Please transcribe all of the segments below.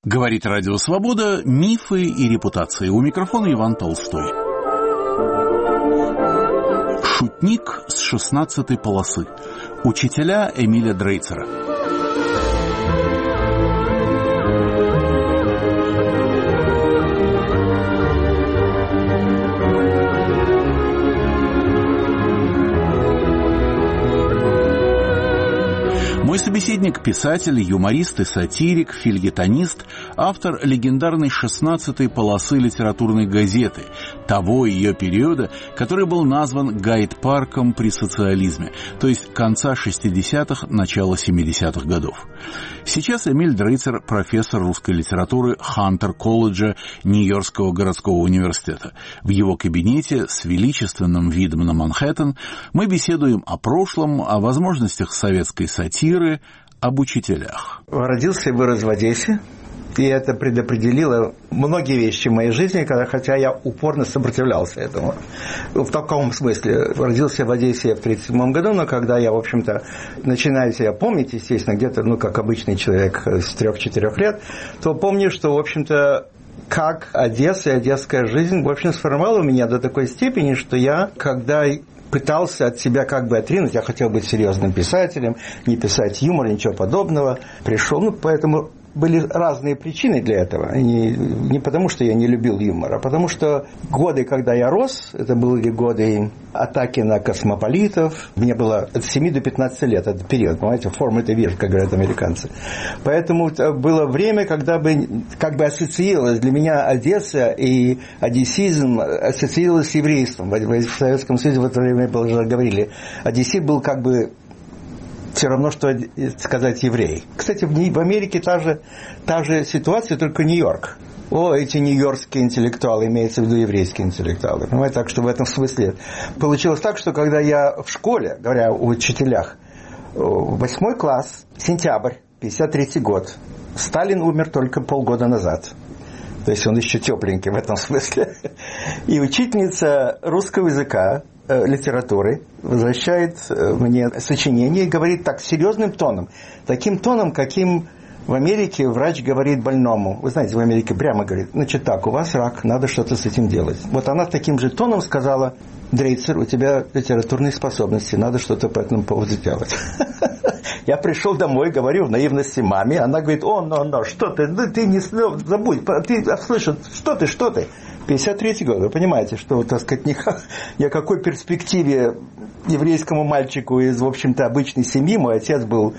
Говорит Радио Свобода. Мифы и репутации. У микрофона Иван Толстой. Шутник с 16-й полосы. Учителя Эмиля Дрейцера. Мой собеседник – писатель, юморист и сатирик, фельетонист, автор легендарной 16-й полосы литературной газеты, того ее периода, который был назван гайд-парком при социализме, то есть конца 60-х, начала 70-х годов. Сейчас Эмиль Дрейцер – профессор русской литературы Хантер-колледжа Нью-Йоркского городского университета. В его кабинете с величественным видом на Манхэттен мы беседуем о прошлом, о возможностях советской сатиры, об учителях. Родился и вырос в Одессе, и это предопределило многие вещи в моей жизни, хотя я упорно сопротивлялся этому. В таком смысле. Родился в Одессе в 1937 году, но когда я, в общем-то, начинаю себя помнить, естественно, где-то, как обычный человек с 3-4 лет, то помню, что, в общем-то, как Одесса и одесская жизнь, в общем, сформировала меня до такой степени, что я, когда пытался от себя как бы отринуть, я хотел быть серьезным писателем, не писать юмор, ничего подобного, пришел, поэтому были разные причины для этого, не потому, что я не любил юмор, а потому, что годы, когда я рос, это были годы атаки на космополитов, мне было от 7 до 15 лет, этот период, понимаете, форма это вверх, как говорят американцы. Поэтому было время, когда как бы ассоциировалось для меня Одесса и одессизм ассоциировалось с еврейством. В Советском Союзе в это время уже говорили, одессит был как бы все равно, что сказать еврей. Кстати, в Америке та же ситуация, только Нью-Йорк. Эти нью-йоркские интеллектуалы, имеется в виду еврейские интеллектуалы. Понимаете, так что в этом смысле получилось так, что когда я в школе, говоря о учителях, 8 класс, сентябрь, 1953 год, Сталин умер только полгода назад. То есть он еще тепленький в этом смысле. И учительница русского языка, литературы, возвращает мне сочинение и говорит так, серьезным тоном, таким тоном, каким в Америке врач говорит больному. Вы знаете, в Америке прямо говорит, значит так, у вас рак, надо что-то с этим делать. Вот она таким же тоном сказала, Дрейцер, у тебя литературные способности, надо что-то по этому поводу делать. Я пришел домой, говорю в наивности маме, она говорит, что ты не забудь, ты слышишь, что ты? 53-й год, вы понимаете, что, так сказать, ни о какой перспективе еврейскому мальчику из, в общем-то, обычной семьи. Мой отец был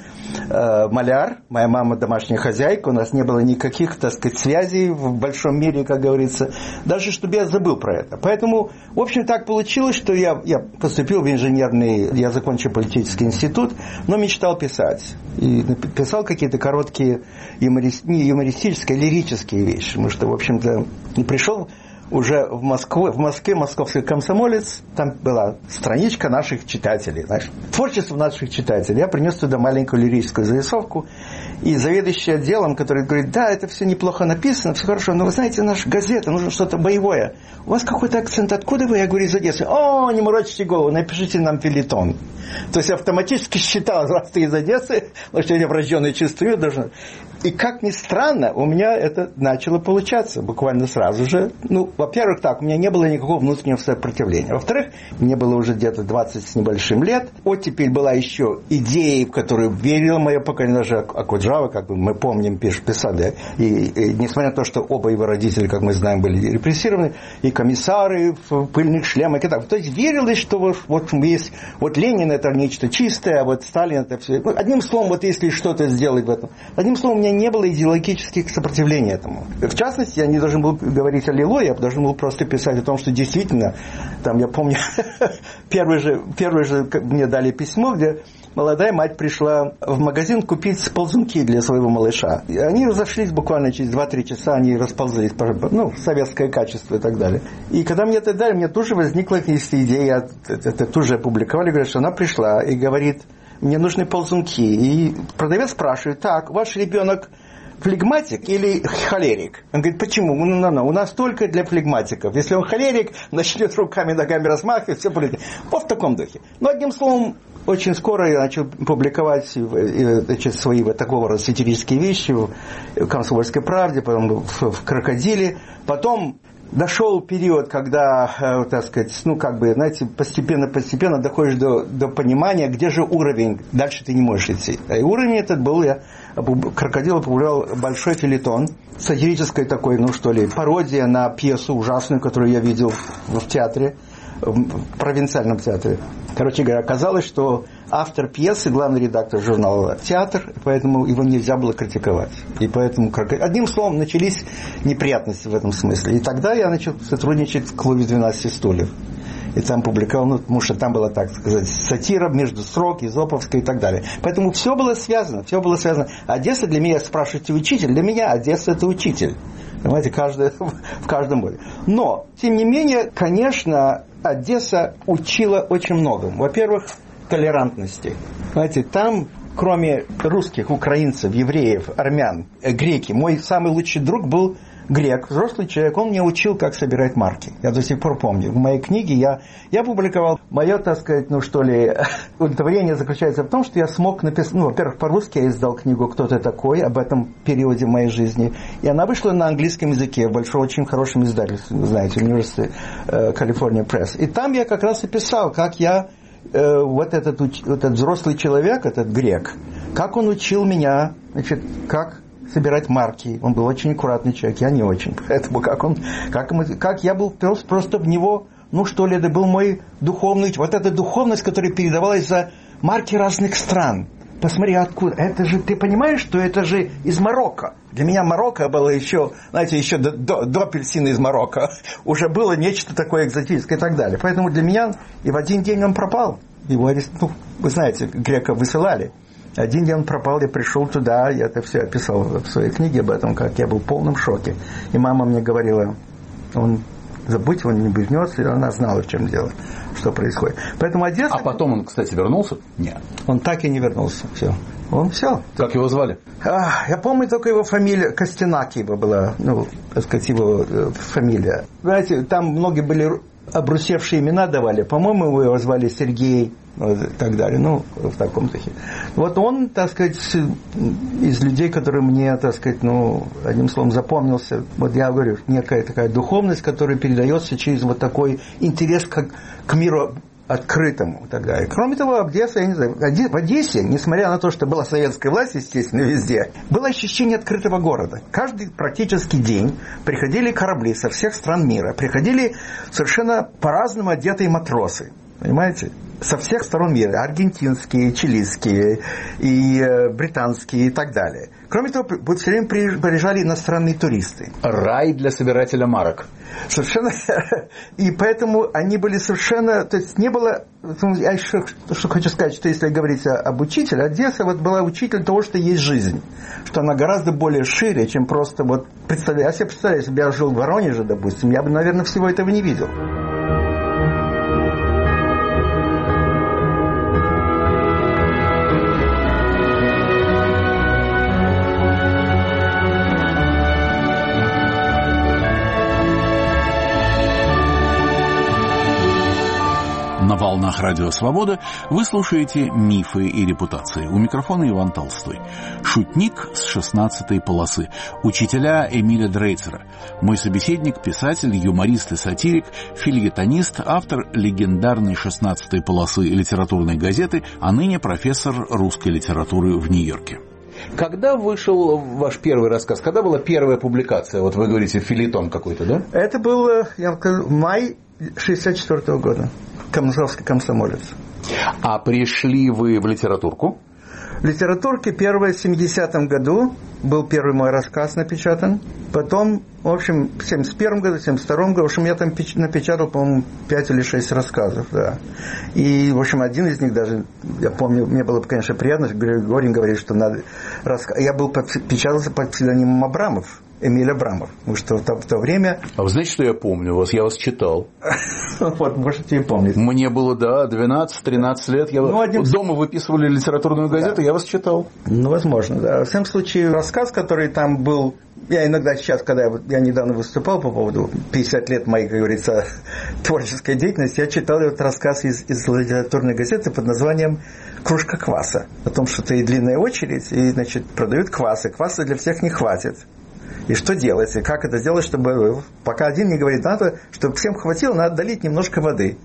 маляр, моя мама домашняя хозяйка, у нас не было никаких, так сказать, связей в большом мире, как говорится, даже чтобы я забыл про это. Поэтому, в общем, так получилось, что я поступил в я закончил политический институт, но мечтал писать. И писал какие-то короткие юмористические, лирические вещи, потому что, в общем-то, пришел уже в Москве московский комсомолец, там была страничка наших читателей, творчество наших читателей. Я принес туда маленькую лирическую зарисовку, и заведующий отделом, который говорит, да, это все неплохо написано, все хорошо, но вы знаете, наша газета, нужно что-то боевое. У вас какой-то акцент, откуда вы? Я говорю, из Одессы. Не морочите голову, напишите нам фельетон. То есть автоматически считал, раз ты из Одессы, потому что я врожденное чувство должен. И как ни странно, у меня это начало получаться буквально сразу же. Во-первых, у меня не было никакого внутреннего сопротивления. Во-вторых, мне было уже где-то 20 с небольшим лет. Оттепель была еще идеей, в которую верило мое поколение, даже Акуджава, как бы мы помним, писали. И несмотря на то, что оба его родители, как мы знаем, были репрессированы, и комиссары в пыльных шлемах, и так. То есть верилось, что вот есть, Ленин это нечто чистое, а вот Сталин это все. Одним словом, если что-то сделать в этом. Одним словом, у меня не было идеологических сопротивлений этому. В частности, я не должен был говорить аллилуйя, я должен был просто писать о том, что действительно, я помню, первый же мне дали письмо, где молодая мать пришла в магазин купить ползунки для своего малыша. И они разошлись буквально через 2-3 часа, они расползлись, советское качество и так далее. И когда мне это дали, мне тоже возникла идея, это тоже опубликовали, говорят, что она пришла и говорит, мне нужны ползунки. И продавец спрашивает, так, ваш ребенок флегматик или холерик? Он говорит, почему? У нас только для флегматиков. Если он холерик, начнет руками, ногами размахивать, все полетит. В таком духе. Но одним словом, очень скоро я начал публиковать свои вот такого рода сатирические вещи в «Комсомольской правде», потом в «Крокодиле». Потом дошел период, когда, так сказать, знаете, постепенно доходишь до понимания, где же уровень, дальше ты не можешь идти. И уровень этот был, я «Крокодил» опубликовал большой фельетон, сатирической такой, пародия на пьесу ужасную, которую я видел в театре, в провинциальном театре. Короче говоря, оказалось, что автор пьесы, главный редактор журнала «Театр», поэтому его нельзя было критиковать. И поэтому, одним словом, начались неприятности в этом смысле. И тогда я начал сотрудничать в клубе «12 стульев». И там публиковал, потому что там была, так сказать, сатира между строк, Изоповская и так далее. Поэтому все было связано. Одесса для меня, спрашиваете, учитель? Для меня Одесса – это учитель. Понимаете, в каждом боде. Но, тем не менее, конечно, Одесса учила очень многому. Во-первых, толерантности. Знаете, там, кроме русских, украинцев, евреев, армян, греки, мой самый лучший друг был грек, взрослый человек, он мне учил, как собирать марки. Я до сих пор помню. В моей книге я публиковал, мое, так сказать, удовлетворение заключается в том, что я смог написать, во-первых, по-русски я издал книгу «Кто ты такой?» об этом периоде моей жизни. И она вышла на английском языке, в большом, очень хорошем издательстве, вы знаете, University California Press. И там я как раз и писал, как я, этот взрослый человек, этот грек, как он учил меня, как собирать марки. Он был очень аккуратный человек, я не очень. Поэтому как я был просто в него, это был мой духовный, вот эта духовность, которая передавалась за марки разных стран. Посмотри, откуда. Это же, ты понимаешь, что это же из Марокко. Для меня Марокко было еще до апельсина из Марокко. Уже было нечто такое экзотическое и так далее. Поэтому для меня и в один день он пропал. Его вы знаете, греков высылали. Один день он пропал, я пришел туда, я это все описал в своей книге об этом, как я был в полном шоке. И мама мне говорила, он не вернется, и она знала, в чем дело, что происходит. Поэтому Одесса... А потом он, кстати, вернулся? Нет. Он так и не вернулся. Все. Как его звали? Я помню только его фамилия, Костянаки его была, так сказать, его фамилия. Знаете, там многие были обрусевшие имена давали. По-моему, его звали Сергей, и так далее. В таком духе. Вот он, так сказать, из людей, которые мне, так сказать, одним словом, запомнился. Вот я говорю, некая такая духовность, которая передается через вот такой интерес к миру открытому и так далее. Кроме того, Одесса, я не знаю, в Одессе, несмотря на то, что была советская власть, естественно, везде, было ощущение открытого города. Каждый практически день приходили корабли со всех стран мира, приходили совершенно по-разному одетые матросы. Понимаете? Со всех сторон мира. Аргентинские, чилийские, и британские и так далее. Кроме того, все время приезжали иностранные туристы. Рай для собирателя марок. Совершенно. И поэтому они были совершенно... То есть не было... Я еще что хочу сказать, что если говорить об учителе, Одесса была учитель того, что есть жизнь. Что она гораздо более шире, чем просто представляю. Я себе представляю, если бы я жил в Воронеже, допустим, я бы, наверное, всего этого не видел. На волнах Радио Свобода вы слушаете «Мифы и репутации». У микрофона Иван Толстой. Шутник с 16-й полосы. Учителя Эмиля Дрейцера. Мой собеседник – писатель, юморист и сатирик, фельетонист, автор легендарной 16-й полосы литературной газеты, а ныне профессор русской литературы в Нью-Йорке. Когда вышел ваш первый рассказ? Когда была первая публикация? Вот вы говорите, фельетон какой-то, да? Это был, май 1964 года. Комсомолец. А пришли вы в литературку? В литературке первое в 70-м году был первый мой рассказ напечатан. Потом, в общем, в 71-м году, в 72-м году, в общем, я там напечатал, по-моему, 5 или 6 рассказов, да. И, в общем, один из них даже, я помню, мне было, конечно, приятно, Горин говорит, что надо я печатался под псевдонимом Абрамов. Эмиль Абрамов. Потому что в то время... А вы знаете, что я помню вас? Я вас читал. Вот, можете и помнить. Мне было, 12-13 лет. Дома выписывали литературную газету, я вас читал. Возможно, да. В всяком случае, рассказ, который там был Я иногда сейчас, когда я недавно выступал по поводу 50 лет моей, как говорится, творческой деятельности, я читал этот рассказ из литературной газеты под названием «Кружка кваса». О том, что и длинная очередь, и, значит, продают квасы. Кваса для всех не хватит. И что делать? И как это сделать, чтобы... Пока один не говорит, надо, чтобы всем хватило, надо долить немножко воды.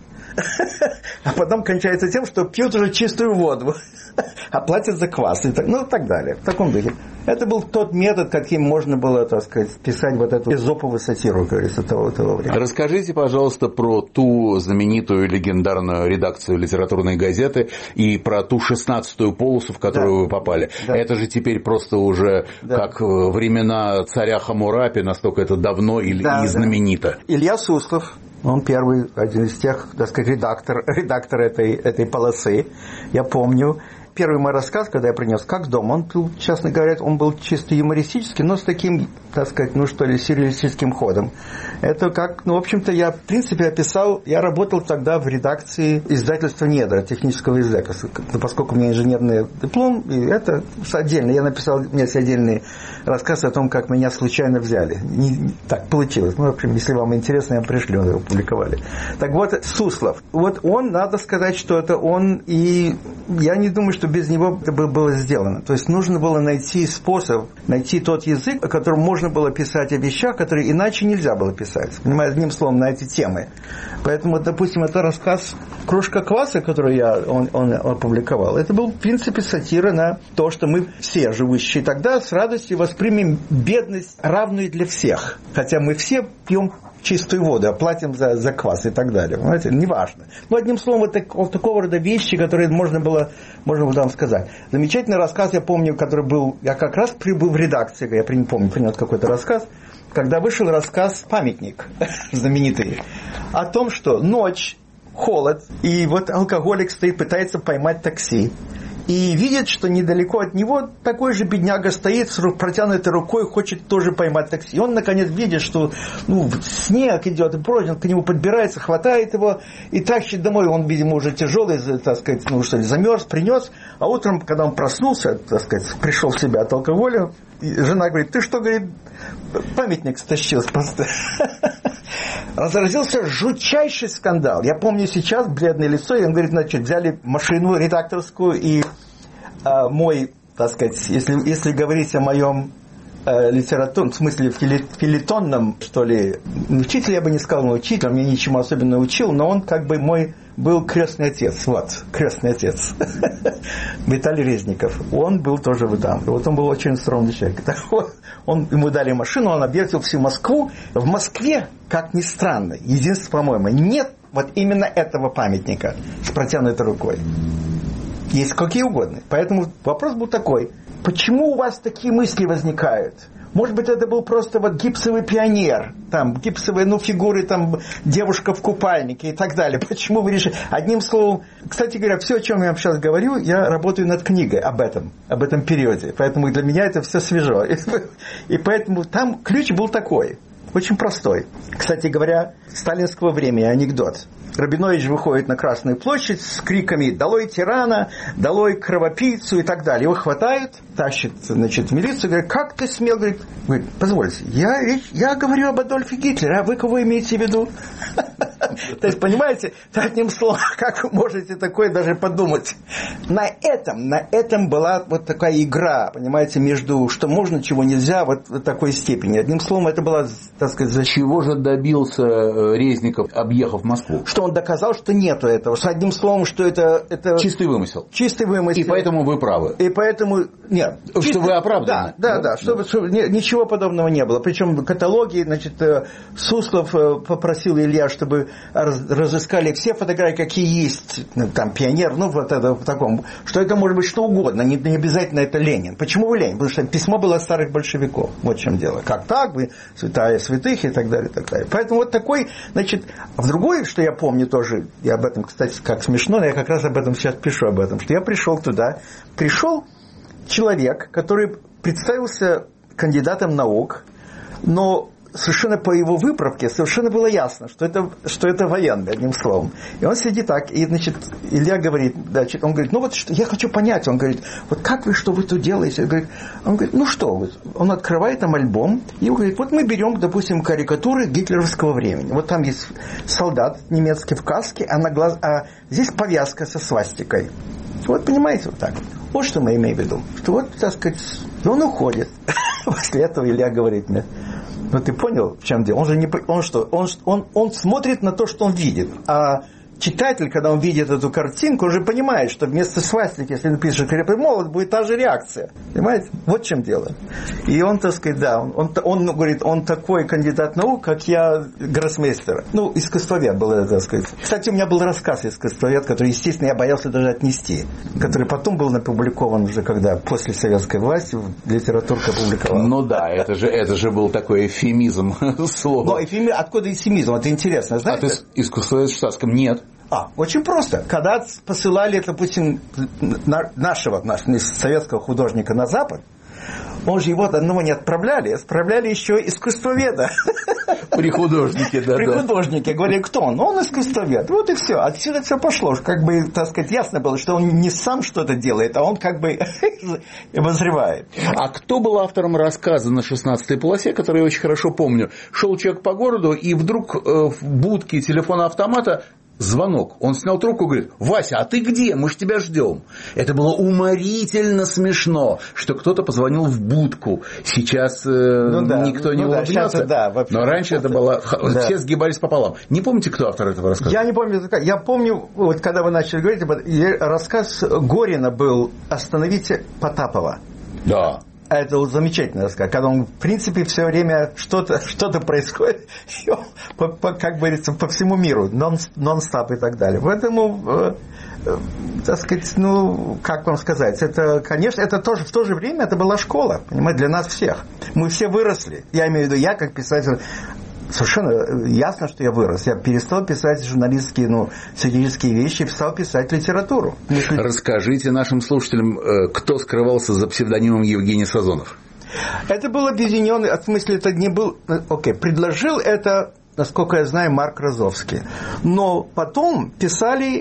А потом кончается тем, что пьют уже чистую воду, а платят за квас. И так далее. В таком духе. Это был тот метод, каким можно было, так сказать, писать вот эту эзоповую сатиру, как говорится, того времени. Расскажите, пожалуйста, про ту знаменитую легендарную редакцию литературной газеты и про ту 16-ю полосу, в которую вы попали. Да. Это же теперь просто уже как времена царя Хаммурапи, настолько это давно и знаменито. Илья Суслов. Он первый, один из тех, так сказать, редактор этой полосы. Я помню. Первый мой рассказ, когда я принес «Как дома», он был, честно говоря, он был чисто юмористический, но с таким, так сказать, сюрреалистическим ходом. Это как, в общем-то, я, в принципе, описал, я работал тогда в редакции издательства «Недра», технического издека, поскольку у меня инженерный диплом, и это отдельно. Я написал, у меня есть отдельный рассказ о том, как меня случайно взяли. Так получилось. В общем, если вам интересно, я пришлю, его публиковали. Так вот, Суслов. Вот он, надо сказать, что это он, и я не думаю, что без него это было сделано. То есть нужно было найти способ, найти тот язык, о котором можно было писать о вещах, которые иначе нельзя было писать. Понимаете, одним словом, на эти темы. Поэтому, допустим, это рассказ «Кружка кваса», который он опубликовал, это был, в принципе, сатира на то, что мы все, живущие тогда, с радостью воспримем бедность, равную для всех. Хотя мы все пьем чистую воду, а платим за квас и так далее. Понимаете, неважно. Одним словом, вот такого рода вещи, которые можно было вам сказать. Замечательный рассказ, я помню, который был, я как раз прибыл в редакции, я не помню, принес какой-то рассказ, когда вышел рассказ «Памятник», знаменитый, о том, что ночь, холод, и вот алкоголик стоит, пытается поймать такси. И видит, что недалеко от него такой же бедняга стоит с протянутой рукой, хочет тоже поймать такси. И он, наконец, видит, что снег идет, и пройден, к нему подбирается, хватает его и тащит домой. Он, видимо, уже тяжелый, так сказать, замерз, принес. А утром, когда он проснулся, так сказать, пришел в себя от алкоголя, жена говорит: ты что, говорит, памятник стащил просто. Разразился жутчайший скандал. Я помню сейчас бледное лицо, и он говорит, значит, взяли машину редакторскую, и мой, так сказать, если говорить о моем литературном, в смысле филитонном, что ли, учитель, я бы не сказал, но учитель, он меня ничему особенно учил, но он как бы мой был крестный отец, крестный отец Виталий Резников. Он был тоже там. Вот он был очень скромный человек. Ему дали машину, он объездил всю Москву. В Москве, как ни странно, единственное, по-моему, нет вот именно этого памятника с протянутой рукой. Есть какие угодно. Поэтому вопрос был такой: почему у вас такие мысли возникают? Может быть, это был просто гипсовый пионер, там, гипсовые, фигуры, там, девушка в купальнике и так далее. Почему вы решили? Одним словом, кстати говоря, все, о чем я сейчас говорю, я работаю над книгой об этом периоде. Поэтому для меня это все свежо. И поэтому там ключ был такой, очень простой. Кстати говоря, сталинского времени анекдот. Рабинович выходит на Красную площадь с криками «Долой тирана! Долой кровопийцу!» и так далее. Его хватают, тащат, значит, в милицию, говорят: как ты смел? Говорит, позвольте, я говорю об Адольфе Гитлере, а вы кого имеете в виду? То есть, понимаете, одним словом, как вы можете такое даже подумать? На этом была вот такая игра, понимаете, между что можно, чего нельзя, вот в такой степени. Одним словом, это была, так сказать, чего же добился Резников, объехав Москву? Что он доказал, что нету этого. Что, одним словом, что это чистый вымысел. Чистый вымысел. И поэтому вы правы. И поэтому нет. Что вы оправданы. Да. Чтобы ничего подобного не было. Причем каталоги, значит, Суслов попросил Илья, чтобы разыскали все фотографии, какие есть, там, пионер, вот это в таком, что это может быть что угодно, не обязательно это Ленин. Почему вы Ленин? Потому что письмо было старых большевиков. Вот в чем дело. Как так? Вы святая святых и так далее, и так далее. Поэтому вот такой, значит, в другой, что я помню тоже, я об этом, кстати, как смешно, но я как раз об этом сейчас пишу, об этом, что я пришел туда, пришел человек, который представился кандидатом наук, но совершенно по его выправке совершенно было ясно, что это военный, одним словом. И он сидит так, и, значит, Илья говорит, значит, он говорит, ну вот что, я хочу понять, он говорит, вот как вы, что вы тут делаете? Он говорит, ну что вы? Он открывает там альбом, и он говорит, вот мы берем, допустим, карикатуры гитлеровского времени. Вот там есть солдат немецкий в каске, а здесь повязка со свастикой. Вот, понимаете, вот так. Вот что мы имеем в виду. Что вот, так сказать, он уходит. После этого Илья говорит мне, ну ты понял, в чем дело? Он же не... Он смотрит на то, что он видит. А читатель, когда он видит эту картинку, уже понимает, что вместо свастики, если напишешь «Крепкий молот», будет та же реакция. Понимаете? Вот в чем дело. И он, так сказать, да, он говорит, он такой кандидат наук, как я, гроссмейстер. Ну, искусствовед был это, так сказать. Кстати, у меня был рассказ искусствовед, который, естественно, я боялся даже отнести, который потом был опубликован уже, когда после советской власти литературка опубликовала. Ну да, это же был такой эвфемизм слова. Но эвфемизм, откуда эвфемизм? Это интересно, знаете? А ты искусствовед в штатском? Нет. Очень просто. Когда посылали, допустим, нашего советского художника на Запад, он же его одного не отправляли еще искусствоведа. При художнике, да. При художнике. Говорили, кто он? Он искусствовед. Вот и все. Отсюда все пошло. Как бы, так сказать, ясно было, что он не сам что-то делает, а он как бы обозревает. А кто был автором рассказа на 16-й полосе, который я очень хорошо помню? Шел человек по городу, и вдруг в будке телефона-автомата звонок. Он снял трубку и говорит: Вася, а ты где? Мы ж тебя ждем. Это было уморительно смешно, что кто-то позвонил в будку. Сейчас никто не улыбнется. Но раньше это было... Все сгибались пополам. Не помните, кто автор этого рассказа? Я не помню. Я помню, вот когда вы начали говорить, рассказ Горина был «Остановите Потапова». Да. Это был замечательный рассказ, когда он, в принципе, все время что-то происходит, как говорится, по всему миру, нон-стоп и так далее. Поэтому, так сказать, как вам сказать, это, конечно, это тоже в то же время это была школа, понимаете, для нас всех. Мы все выросли. Я имею в виду, я как писатель, совершенно ясно, что я вырос. Я перестал писать журналистские, сатирические вещи, стал писать литературу. Расскажите нашим слушателям, кто скрывался за псевдонимом Евгений Сазонов. Это был объединенный, в смысле, это не был... предложил это, насколько я знаю, Марк Розовский. Но потом писали,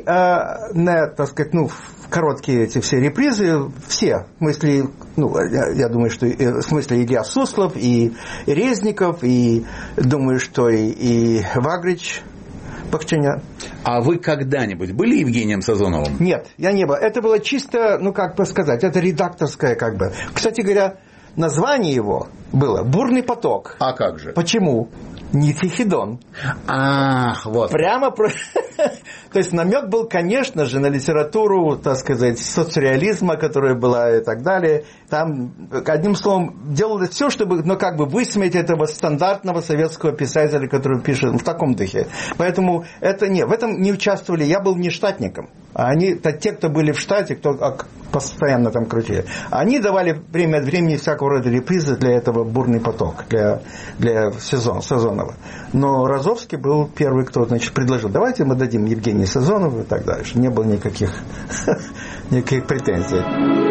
так сказать, короткие эти все репризы, все, в смысле, я думаю, что в смысле Илья Суслов, и Резников, и думаю, что и Вагрич Бахчинян. А вы когда-нибудь были Евгением Сазоновым? Нет, я не был. Это было чисто, как бы сказать, это редакторское как бы. Кстати говоря, название его было «Бурный поток». А как же? Почему? Не Тихий-Дон. Ах, вот. Прямо... То есть намек был, конечно же, на литературу, так сказать, соцреализма, которая была и так далее. Там, одним словом, делалось все, чтобы, высмеять этого стандартного советского писателя, который пишет в таком духе. Поэтому в этом не участвовали. Я был не штатником. А те, кто были в штате, кто постоянно там крутили, они давали время от времени всякого рода репризы для этого «Бурный поток», для Сазонова. Но Розовский был первый, кто, предложил: давайте мы дадим Евгению Сазонову и так дальше. Не было никаких претензий.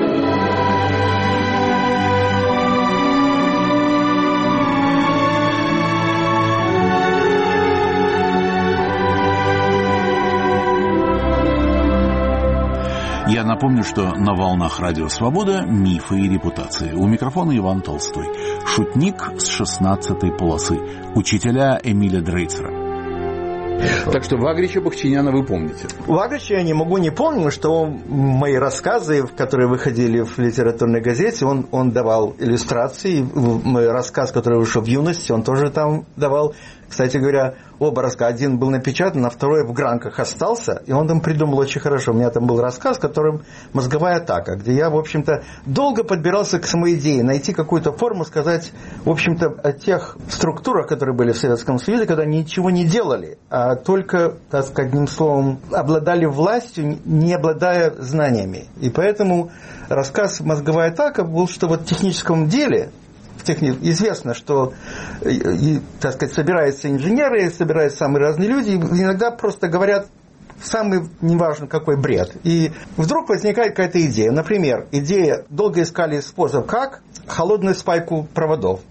Я напомню, что на волнах Радио Свобода «Мифы и репутации». У микрофона Иван Толстой. Шутник с 16-й полосы. Учителя Эмиля Дрейцера. Так что Вагрича Бахчиняна вы помните? Вагрича я не могу не помнить, что мои рассказы, которые выходили в литературной газете, он давал иллюстрации. Мой рассказ, который вышел в юности, он тоже там давал. Кстати говоря, оба рассказа. Один был напечатан, а второй в гранках остался. И он там придумал очень хорошо. У меня там был рассказ, которым «Мозговая атака», где я, в общем-то, долго подбирался к самой идее, найти какую-то форму, сказать, в общем-то, о тех структурах, которые были в Советском Союзе, когда ничего не делали, а только, так сказать, одним словом, обладали властью, не обладая знаниями. И поэтому рассказ «Мозговая атака» был, что в техническом деле... Известно, что, так сказать, собираются инженеры, собираются самые разные люди, и иногда просто говорят самый, неважно какой, бред. И вдруг возникает какая-то идея. Например, долго искали способ, как холодную спайку проводов.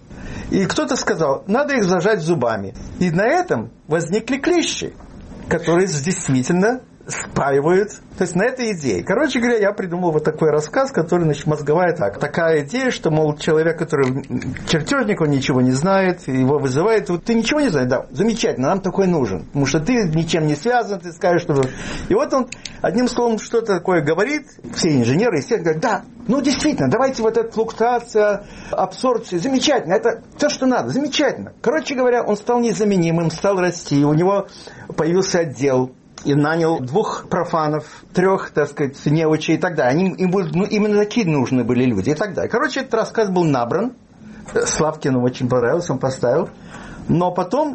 И кто-то сказал, надо их зажать зубами. И на этом возникли клещи, которые действительно спаивают, то есть на этой идее. Короче говоря, я придумал вот такой рассказ, который, значит, мозговая так. Такая идея, что, мол, человек, который чертежник, он ничего не знает, его вызывает, вот ты ничего не знаешь, да, замечательно, нам такой нужен, потому что ты ничем не связан, ты скажешь, что... И вот он, одним словом, что-то такое говорит, все инженеры, естественно, говорят, да, ну, действительно, давайте вот эта флуктуация, абсорбция, замечательно, это то, что надо, замечательно. Короче говоря, он стал незаменимым, стал расти, у него появился отдел, и нанял 2 профанов, 3, так сказать, неучей и так далее. Именно такие нужны были люди и так далее. Короче, этот рассказ был набран. Славкину очень понравился, он поставил. Но потом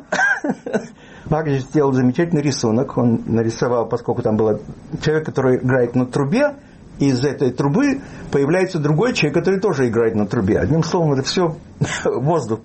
Вагнер сделал замечательный рисунок. Он нарисовал, поскольку там был человек, который играет на трубе, и из этой трубы появляется другой человек, который тоже играет на трубе. Одним словом, это все воздух,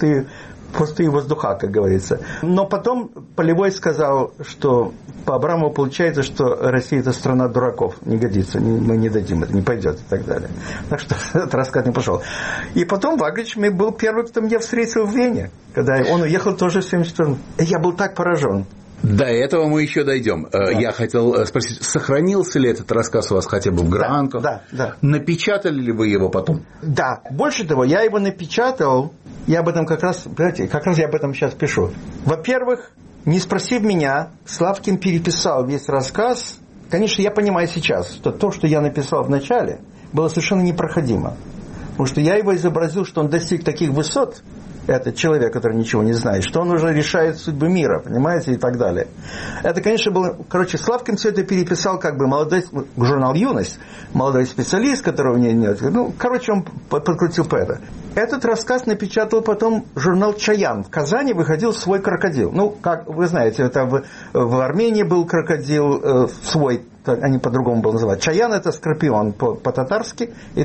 пустые воздуха, как говорится. Но потом Полевой сказал, что по Абрамову получается, что Россия – это страна дураков, не годится, мы не дадим, это не пойдет и так далее. Так что этот рассказ не пошел. И потом Вагрич был первый, кто меня встретил в Вене, когда он уехал тоже в 1974 году. Я был так поражен. До этого мы еще дойдем. Да. Я хотел спросить, сохранился ли этот рассказ у вас хотя бы в гранках? Да. Напечатали ли вы его потом? Да. Больше того, я его напечатал. Я об этом как раз я об этом сейчас пишу. Во-первых, не спросив меня, Славкин переписал весь рассказ. Конечно, я понимаю сейчас, что то, что я написал в начале, было совершенно непроходимо. Потому что я его изобразил, что он достиг таких высот, этот человек, который ничего не знает, что он уже решает судьбы мира, понимаете, и так далее. Это, конечно, было... Славкин все это переписал, как бы, молодой... Журнал «Юность», молодой специалист, которого нет. Он подкрутил это. Этот рассказ напечатал потом журнал «Чаян». В Казани выходил свой крокодил. Как вы знаете, это в Армении был крокодил свой, они по-другому был называть. Чаян – это скорпион по-татарски. И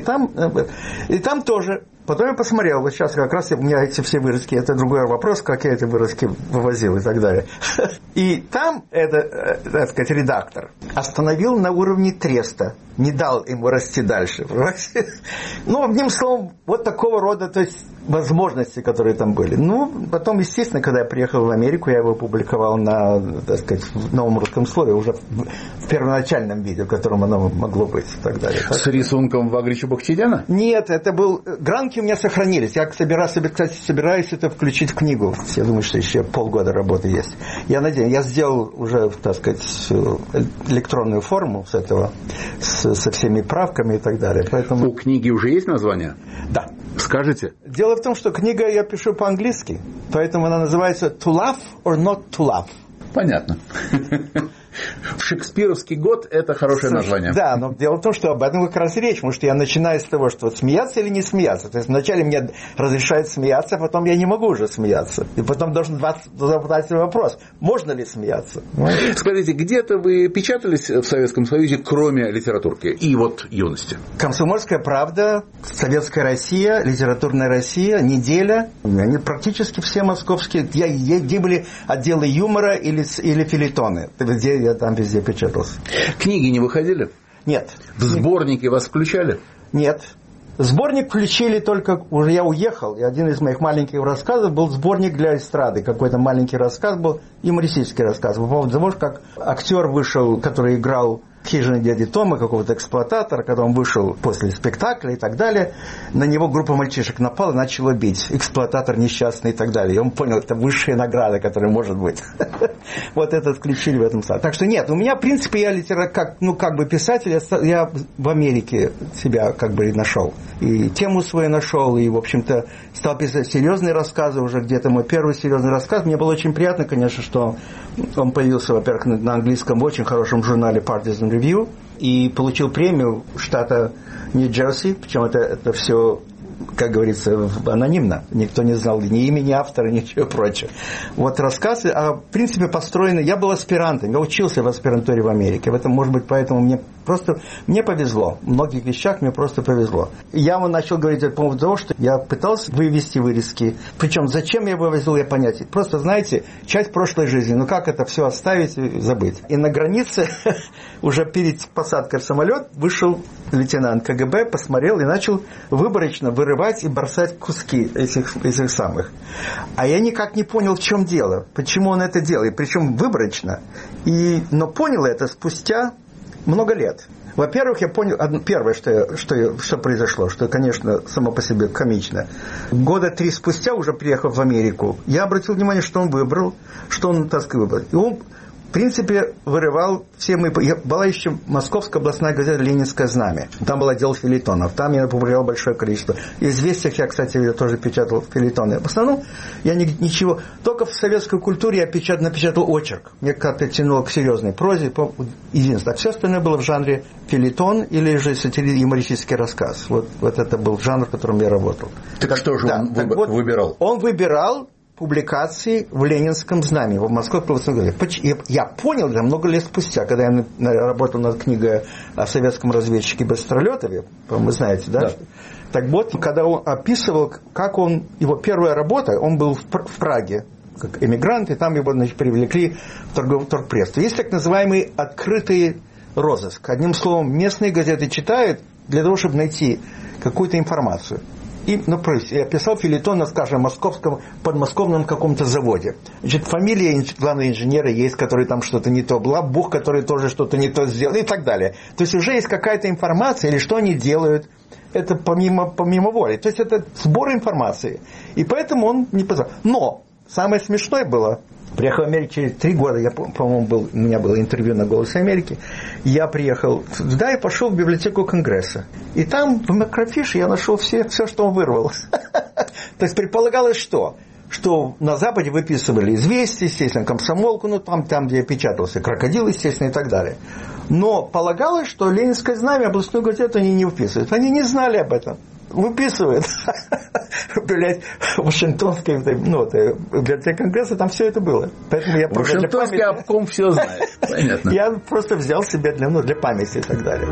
там тоже... Потом я посмотрел, вот сейчас как раз у меня эти все вырезки, это другой вопрос, как я эти вырезки вывозил и так далее. И там так сказать, редактор остановил на уровне треста, не дал ему расти дальше. Одним словом, вот такого рода, то есть возможности, которые там были. Потом, естественно, когда я приехал в Америку, я его опубликовал на, так сказать, в Новом русском слове, уже в первоначальном виде, в котором оно могло быть и так далее. С рисунком Вагрича Бахчедяна? Нет, это был... Гранки у меня сохранились. Я, кстати, собираюсь это включить в книгу. Я думаю, что еще полгода работы есть. Я надеюсь, я сделал уже, так сказать, электронную форму с этого, со всеми правками и так далее. Поэтому... У книги уже есть название? Да. Скажите? Дело в том, что книга я пишу по-английски, поэтому она называется «To love or not to love». Понятно. В шекспировский год это хорошее название. Да, но дело в том, что об этом как раз и речь, потому что я начинаю с того, что смеяться или не смеяться. То есть вначале мне разрешают смеяться, а потом я не могу уже смеяться. И потом должен задать вопрос, можно ли смеяться. Скажите, где-то вы печатались в Советском Союзе, кроме литературки и вот «Юности»? «Комсомольская правда», «Советская Россия», «Литературная Россия», «Неделя». Они практически все московские. Где были отделы юмора или фельетоны, где я там везде печатался. Книги не выходили? Нет. В сборники вас включали? Нет. Сборник включили только... Уже я уехал, и один из моих маленьких рассказов был сборник для эстрады. Какой-то маленький рассказ был, юмористический рассказ. По поводу того, как актер вышел, который играл в «Хижине дяди Тома», какого-то эксплуататора, когда он вышел после спектакля и так далее, на него группа мальчишек напала и начала бить. Эксплуататор несчастный и так далее. И он понял, это высшая награда, которая может быть. Вот это включили в этом саде. Так что нет, у меня, в принципе, я как бы писатель, я в Америке себя как бы нашел. И тему свою нашел, и, в общем-то, стал писать серьезные рассказы, уже где-то мой первый серьезный рассказ. Мне было очень приятно, конечно, что он появился, во-первых, на английском в очень хорошем журнале Partisan Review и получил премию штата Нью-Джерси, причем это все, как говорится, анонимно. Никто не знал ни имени автора, ничего прочего. Вот рассказы, в принципе, построены... Я был аспирантом, я учился в аспирантуре в Америке. В этом, может быть, поэтому мне повезло. В многих вещах мне просто повезло. Я начал говорить по поводу того, что я пытался вывести вырезки. Причем, зачем я вывозил, я понять. Просто, знаете, часть прошлой жизни. Как это все оставить и забыть? И на границе, уже перед посадкой в самолет, вышел лейтенант КГБ, посмотрел и начал выборочно вырывать и бросать куски этих самых. А я никак не понял, в чем дело, почему он это делает, причем выборочно. Но понял это спустя много лет. Во-первых, я понял, первое, что произошло, что, конечно, само по себе комично. Года 3 спустя, уже приехав в Америку, я обратил внимание, что он выбрал, что он, так сказать, выбрал. И он, в принципе, вырывал все мои... Была еще Московская областная газета «Ленинское знамя». Там был отдел фельетонов. Там я опубликовал большое количество. В «Известиях» я, кстати, тоже печатал фельетоны. В основном я ничего... Только в советской культуре я напечатал очерк. Мне как-то тянуло к серьезной прозе. Единственное. А все остальное было в жанре фельетон или же юмористический рассказ. Вот это был жанр, в котором я работал. Так что же он выбирал? Он выбирал публикации в «Ленинском знамени», в Московской областной газете. Я понял это много лет спустя, когда я работал над книгой о советском разведчике Быстролетове, вы знаете, да? Да. Так вот, когда он описывал, как его первая работа, он был в Праге, как эмигрант, и там его, привлекли в торгпресс. Есть так называемый открытый розыск. Одним словом, местные газеты читают для того, чтобы найти какую-то информацию. Я писал фельетон, скажем, подмосковном каком-то заводе. Значит, фамилия главного инженера есть, который там что-то не то, Бух, который тоже что-то не то сделал, и так далее. То есть уже есть какая-то информация, или что они делают, это помимо воли. То есть это сбор информации. И поэтому он не позвал. Но самое смешное было, приехал в Америку через 3 года, по-моему, у меня было интервью на «Голосе Америки», я приехал туда и пошел в библиотеку Конгресса. И там в микрофише я нашел все, что он вырвал. То есть предполагалось, что на Западе выписывали «Известия», естественно, «Комсомолку», там, где я печатался, «Крокодил», естественно, и так далее. Но полагалось, что «Ленинское знамя», областную газету они не выписывают. Они не знали об этом. Выписывают. Блять, Вашингтонская библиотека Конгресса, там все это было. Поэтому я Вашингтонский обком все знает. Понятно. Я просто взял себе для памяти и так далее.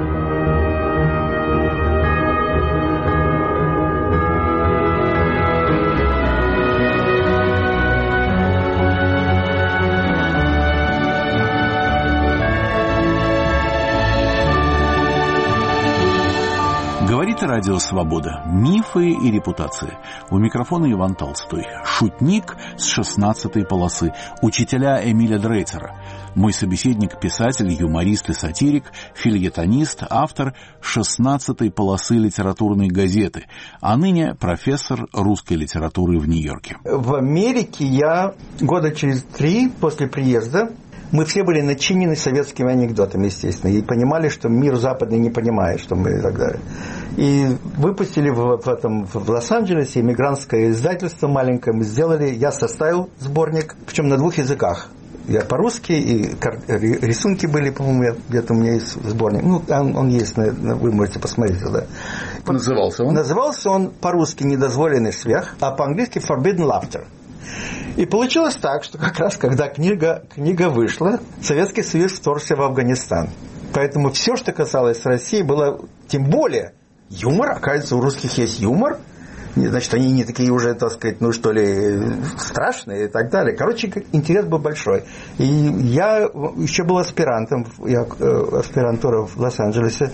Говорит Радио Свобода. Мифы и репутации. У микрофона Иван Толстой. Шутник с 16-й полосы. Учителя Эмиля Дрейцера. Мой собеседник – писатель, юморист и сатирик, фельетонист, автор 16-й полосы литературной газеты, а ныне профессор русской литературы в Нью-Йорке. В Америке я года через 3 после приезда, мы все были начинены советскими анекдотами, естественно, и понимали, что мир западный не понимает, что мы и так далее. И выпустили в Лос-Анджелесе эмигрантское издательство маленькое, мы сделали, я составил сборник, причем на 2 языках. Я по-русски, и рисунки были, по-моему, где-то у меня есть сборник. Он есть, вы можете посмотреть туда. Назывался он? Назывался он по-русски «Недозволенный смех», а по-английски «Forbidden Laughter». И получилось так, что как раз когда книга вышла, Советский Союз вторгся в Афганистан. Поэтому все, что касалось России, было тем более юмор. Оказывается, у русских есть юмор. Значит, они не такие уже, так сказать, страшные и так далее. Короче, интерес был большой. И я еще был аспирантом, аспирантура в Лос-Анджелесе,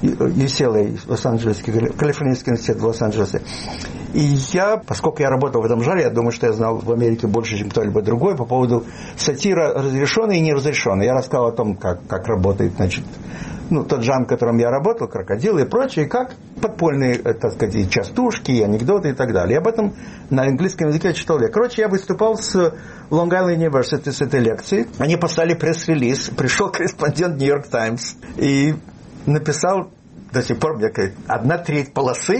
UCLA, Калифорнийский университет в Лос-Анджелесе. И поскольку я работал в этом жанре, я думаю, что я знал в Америке больше, чем кто-либо другой, по поводу сатира разрешенной и неразрешенной. Я рассказал о том, как работает, значит, тот жанр, в котором я работал, «Крокодил» и прочее, как подпольные, так сказать, частушки, анекдоты и так далее. И об этом на английском языке читал я. Короче, я выступал с Long Island University с этой лекцией. Они послали пресс-релиз, пришел корреспондент New York Times и написал, до сих пор, мне кажется, 1/3 полосы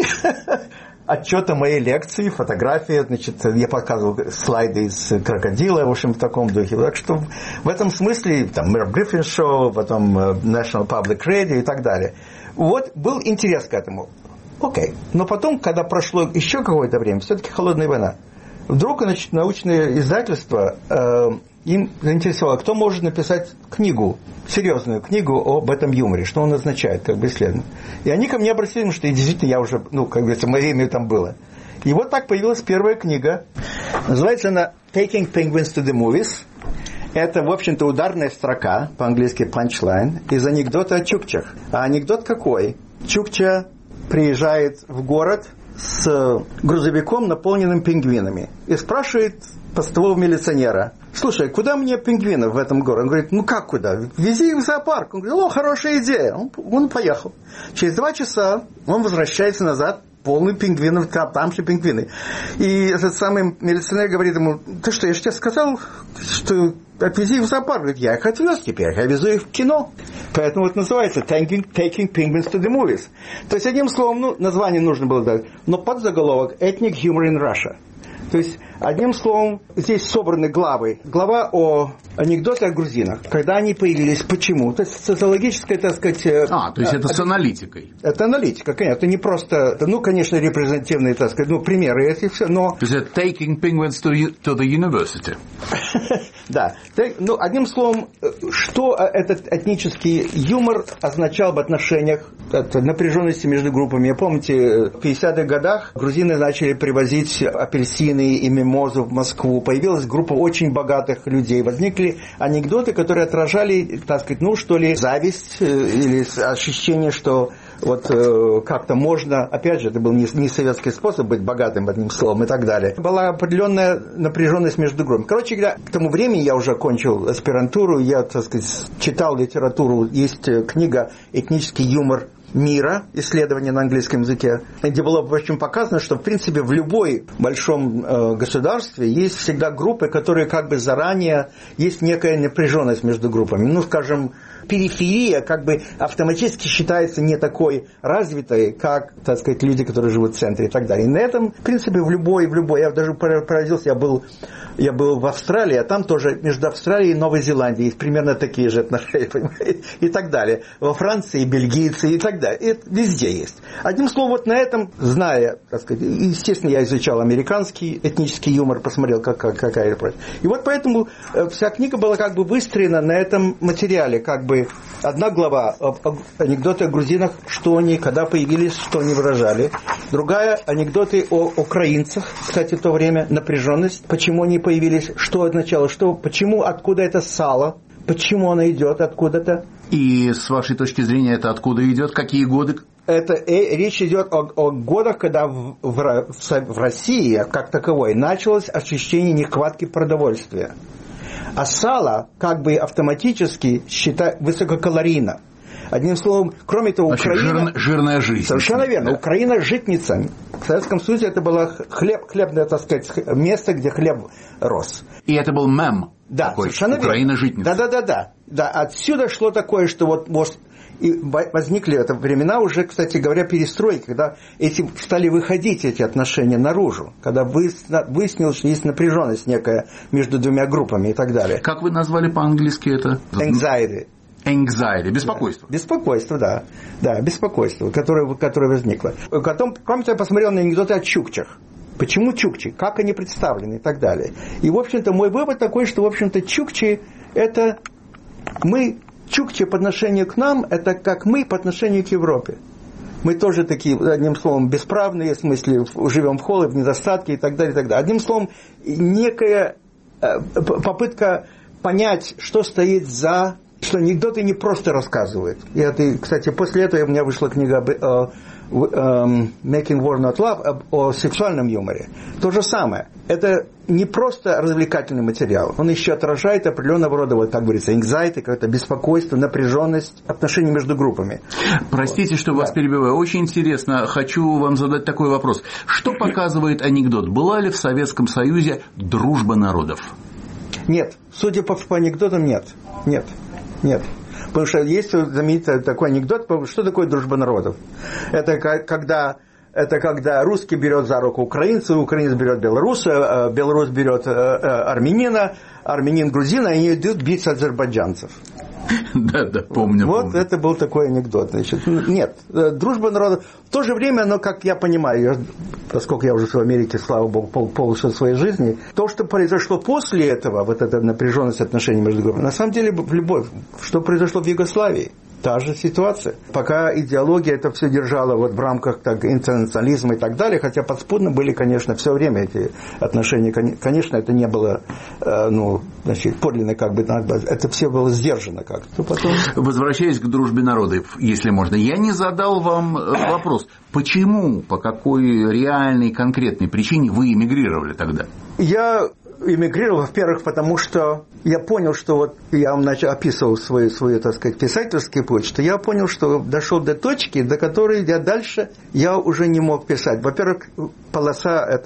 отчета моей лекции, фотографии, значит, я показывал слайды из «Крокодила», в общем, в таком духе. Так что в этом смысле, Мэр Гриффин Шоу, потом National Public Radio и так далее. Вот был интерес к этому. Окей. Но потом, когда прошло еще какое-то время, все-таки холодная война, вдруг, значит, научное издательство им заинтересовало, кто может написать книгу, серьезную книгу об этом юморе, что он означает, исследование. И они ко мне обратились, что действительно я уже, мое имя там было. И вот так появилась первая книга. Называется она «Taking Penguins to the Movies». Это, в общем-то, ударная строка, по-английски punchline, из анекдота о чукчах. А анекдот какой? Чукча приезжает в город, с грузовиком, наполненным пингвинами, и спрашивает постового милиционера: слушай, куда мне пингвинов в этом городе? Он говорит: ну как куда? Вези их в зоопарк. Он говорит: о, хорошая идея. Он поехал. Через 2 часа он возвращается назад, полный пингвинов, там же пингвины. И этот самый милиционер говорит ему: ты что, я же тебе сказал, что отвези их в зоопарк. Говорит: я их отвез теперь, я везу их в кино. Поэтому это называется Taking Penguins to the Movies. То есть, одним словом, название нужно было дать, но подзаголовок Ethnic Humor in Russia. То есть, одним словом, здесь собраны главы. Глава о анекдоте о грузинах. Когда они появились, почему. То есть, социологическая, так сказать... то есть, это с аналитикой. Это аналитика, конечно. Это не просто... конечно, репрезентативные, так сказать, примеры эти все, но... То есть, это taking penguins to the university. Да. Одним словом, что этот этнический юмор означал в отношениях напряженности между группами. Помните, в 50-х годах грузины начали привозить апельсины и мимозу в Москву. Появилась группа очень богатых людей. Возникли анекдоты, которые отражали, так сказать, зависть или ощущение, что как-то можно, опять же, это был не советский способ быть богатым, одним словом, и так далее. Была определенная напряженность между группами. Короче говоря, к тому времени я уже окончил аспирантуру, я, так сказать, читал литературу. Есть книга «Этнический юмор мира», исследование на английском языке, где было, в общем, показано, что, в принципе, в любой большом государстве есть всегда группы, которые как бы заранее, есть некая напряженность между группами. Скажем, периферия как бы автоматически считается не такой развитой, как, так сказать, люди, которые живут в центре и так далее. И на этом, в принципе, в любой, я даже поразился, я был в Австралии, а там тоже между Австралией и Новой Зеландией есть примерно такие же отношения, и так далее. Во Франции бельгийцы и так далее. И везде есть. Одним словом, на этом, зная, так сказать, естественно, я изучал американский этнический юмор, посмотрел, какая это. И поэтому вся книга была как бы выстроена на этом материале, как бы одна глава анекдоты о грузинах, что они, когда появились, что они выражали. Другая анекдоты о украинцах, кстати, в то время напряженность, почему они появились, что означало, почему, откуда это сало, почему оно идет откуда-то. И с вашей точки зрения это откуда идет, какие годы? Речь идет о годах, когда в России, как таковой, началось ощущение нехватки продовольствия. А сало как бы автоматически высококалорийно. Одним словом, кроме того, Украина... Жирная жизнь. Совершенно верно. Да. Украина житница. В Советском Союзе это было хлебное, так сказать, место, где хлеб рос. И это был мем. Да, такой. Совершенно Украина верно. житница. Да, отсюда шло такое, что и возникли это времена уже, кстати говоря, перестройки, когда стали выходить эти отношения наружу, когда выяснилось, что есть напряженность некая между двумя группами и так далее. Как вы назвали по-английски это? Anxiety, беспокойство. Да. Беспокойство, да. Да, беспокойство, которое возникло. Потом, кроме того, я посмотрел на анекдоты о чукчах. Почему чукчи? Как они представлены и так далее. И, в общем-то, мой вывод такой, что, в общем-то, чукчи – это чукчи по отношению к нам – это как мы по отношению к Европе. Мы тоже такие, одним словом, бесправные, в смысле, живем в холоде, в недостатке и так далее, и так далее. Одним словом, некая попытка понять, что стоит за... что анекдоты не просто рассказывают. Кстати, после этого у меня вышла книга Making War Not Love о сексуальном юморе. То же самое. Это не просто развлекательный материал. Он еще отражает определенного рода, так говорится, anxiety, какое-то беспокойство, напряженность отношений между группами. Простите, что вас перебиваю. Очень интересно. Хочу вам задать такой вопрос. Что показывает анекдот? Была ли в Советском Союзе дружба народов? Нет. Судя по анекдотам, нет. Потому что есть знаменитый такой анекдот, что такое дружба народов. Это когда русский берет за руку украинца, украинец берет белоруса, белорус берет армянина, армянин грузина, и они идут биться азербайджанцев. Да, помню. Это был такой анекдот. Значит, нет, дружба народов. В то же время, как я понимаю, поскольку я уже в Америке, слава богу, полностью своей жизни, то, что произошло после этого, эта напряженность отношений между группами, на самом деле любовь, что произошло в Югославии. та же ситуация. Пока идеология это все держала вот в рамках так, интернационализма и так далее, хотя подспудно были, конечно, все время эти отношения, конечно, это не было, подлинно как бы, это все было сдержано как-то. Потом... Возвращаясь к дружбе народов, если можно, я не задал вам вопрос, почему, по какой реальной, конкретной причине вы эмигрировали тогда? Я эмигрировал, во-первых, потому что я понял, что вот я вам описывал свою, так сказать, писательский путь, что я понял, что дошел до точки, до которой дальше я уже не мог писать. Во-первых, полоса, это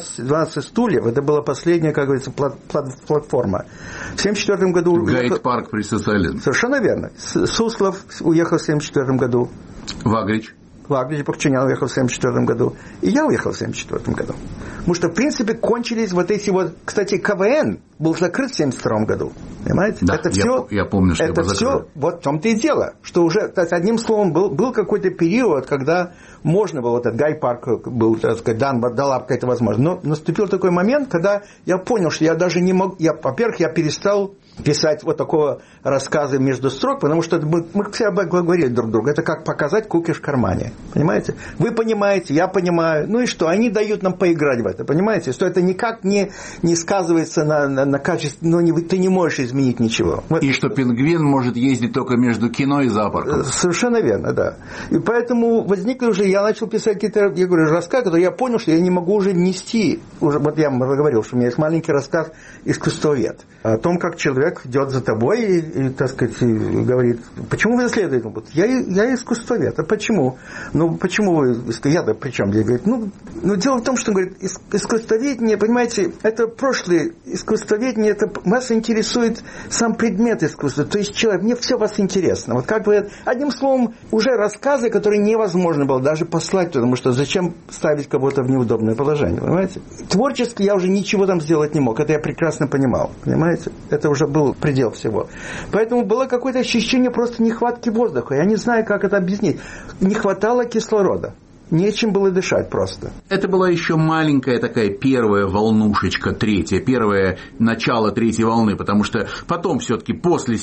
12 стульев, это была последняя, как говорится, платформа. В 1974 году... Гайд-парк при социализме. Совершенно верно. Суслов уехал в 1974 году. Вагрич, Бахчинян уехал в 1974 году. И я уехал в 1974 году. Потому что, в принципе, кончились вот эти вот... Кстати, КВН был закрыт в 1972 году. Понимаете? Да, это все, я помню, что это его закрыли. все, вот в том-то и дело, что уже, одним словом, был какой-то период, когда можно было, вот этот Гай-парк был, так сказать, дала какая-то возможность. Но наступил такой момент, когда я понял, что я даже не мог... Во-первых, я перестал писать вот такого рассказа между строк, потому что мы все говорили друг другу. Это как показать кукиш в кармане. Понимаете? Вы понимаете, я понимаю. Ну и что? Они дают нам поиграть в это. Понимаете? Что это никак не сказывается на качестве... ты не можешь изменить ничего. Вот. И что пингвин может ездить только между кино и зоопарком. Совершенно верно, да. И поэтому возникли уже... Я начал писать какие-то, я говорю, рассказы, которые я понял, что я не могу уже нести. Вот я говорил, что у меня есть маленький рассказ «Искусствовед». О том, как человек идет за тобой и так сказать, говорит, почему вы следуете? Я искусствовед. А почему? Почему вы... Я-то при чем? Я говорю, дело в том, что, говорит, искусствоведение, понимаете, это прошлое. Искусствоведение, это вас интересует сам предмет искусства. То есть человек, мне все вас интересно. Вот как бы, одним словом, уже рассказы, которые невозможно было даже послать, потому что зачем ставить кого-то в неудобное положение, понимаете? Творчески я уже ничего там сделать не мог. Это я прекрасно понимал, понимаете? Это уже был предел всего. Поэтому было какое-то ощущение просто нехватки воздуха. Я не знаю, как это объяснить. Не хватало кислорода. Нечем было дышать просто. Это была еще маленькая такая первая волнушечка, первое начало третьей волны, потому что потом все-таки после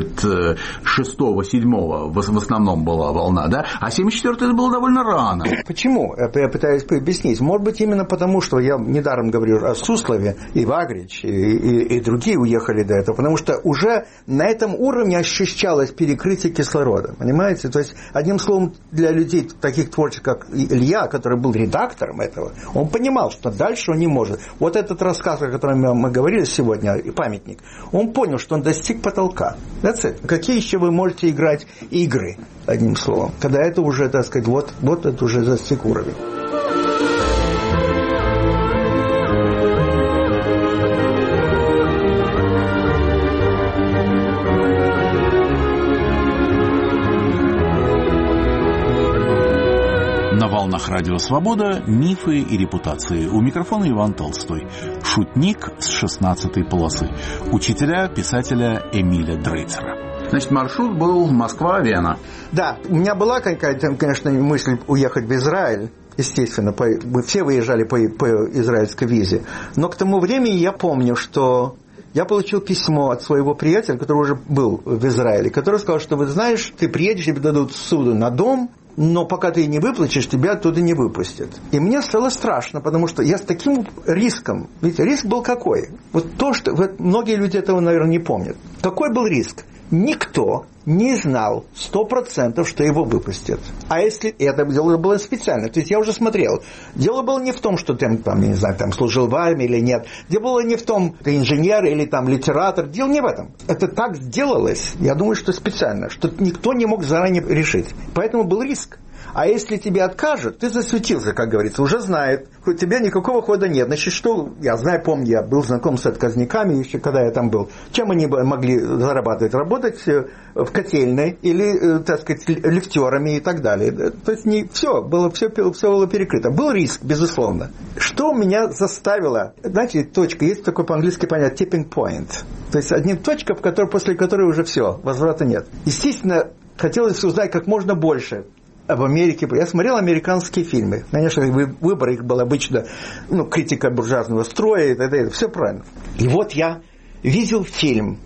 76-го-7-го в основном была волна, да? А 74-й это было довольно рано. Почему? Это я пытаюсь объяснить. Может быть, именно потому, что я недаром говорю о Суслове, и Вагрич, и другие уехали до этого, потому что уже на этом уровне ощущалось перекрытие кислорода, понимаете? То есть, одним словом, для людей, таких творческих, как Илья, который был редактором этого, он понимал, что дальше он не может. Вот этот рассказ, о котором мы говорили сегодня, памятник, он понял, что он достиг потолка. That's it. Какие еще вы можете играть игры, одним словом, когда это уже, так сказать, вот это уже достиг уровень. На волнах Радио Свобода «Мифы и репутации». У микрофона Иван Толстой. Шутник с 16-й полосы. Учителя писателя Эмиля Дрейцера. Значит, маршрут был Москва-Вена. Да, у меня была какая-то, конечно, мысль уехать в Израиль. Естественно, мы все выезжали по израильской визе. Но к тому времени я помню, что я получил письмо от своего приятеля, который уже был в Израиле, который сказал, что, вы знаешь, ты приедешь, тебе дадут ссуду на дом, но пока ты не выплатишь, тебя оттуда не выпустят. И мне стало страшно, потому что я с таким риском, ведь риск был какой? Вот то, что многие люди этого, наверное, не помнят. Какой был риск? Никто не знал 100%, что его выпустят. А если это дело было специально, то есть я уже смотрел, дело было не в том, что ты там, не знаю, там служил в армии или нет, дело было не в том, ты инженер или там литератор, дело не в этом. Это так сделалось, я думаю, что специально, что никто не мог заранее решить. Поэтому был риск. А если тебе откажут, ты засветился, как говорится, уже знает, у тебя никакого хода нет. Значит, что, я знаю, помню, я был знаком с отказниками еще, когда я там был. Чем они могли зарабатывать? Работать в котельной или, так сказать, лифтерами и так далее. То есть все было перекрыто. Был риск, безусловно. Что меня заставило, знаете, точка, есть такое по-английски понятие tipping point. То есть одна точка, после которой уже все, возврата нет. Естественно, хотелось узнать как можно больше об Америке. Я смотрел американские фильмы. Конечно, выбор их был обычно, критика буржуазного строя и так далее. Все правильно. И вот я видел фильм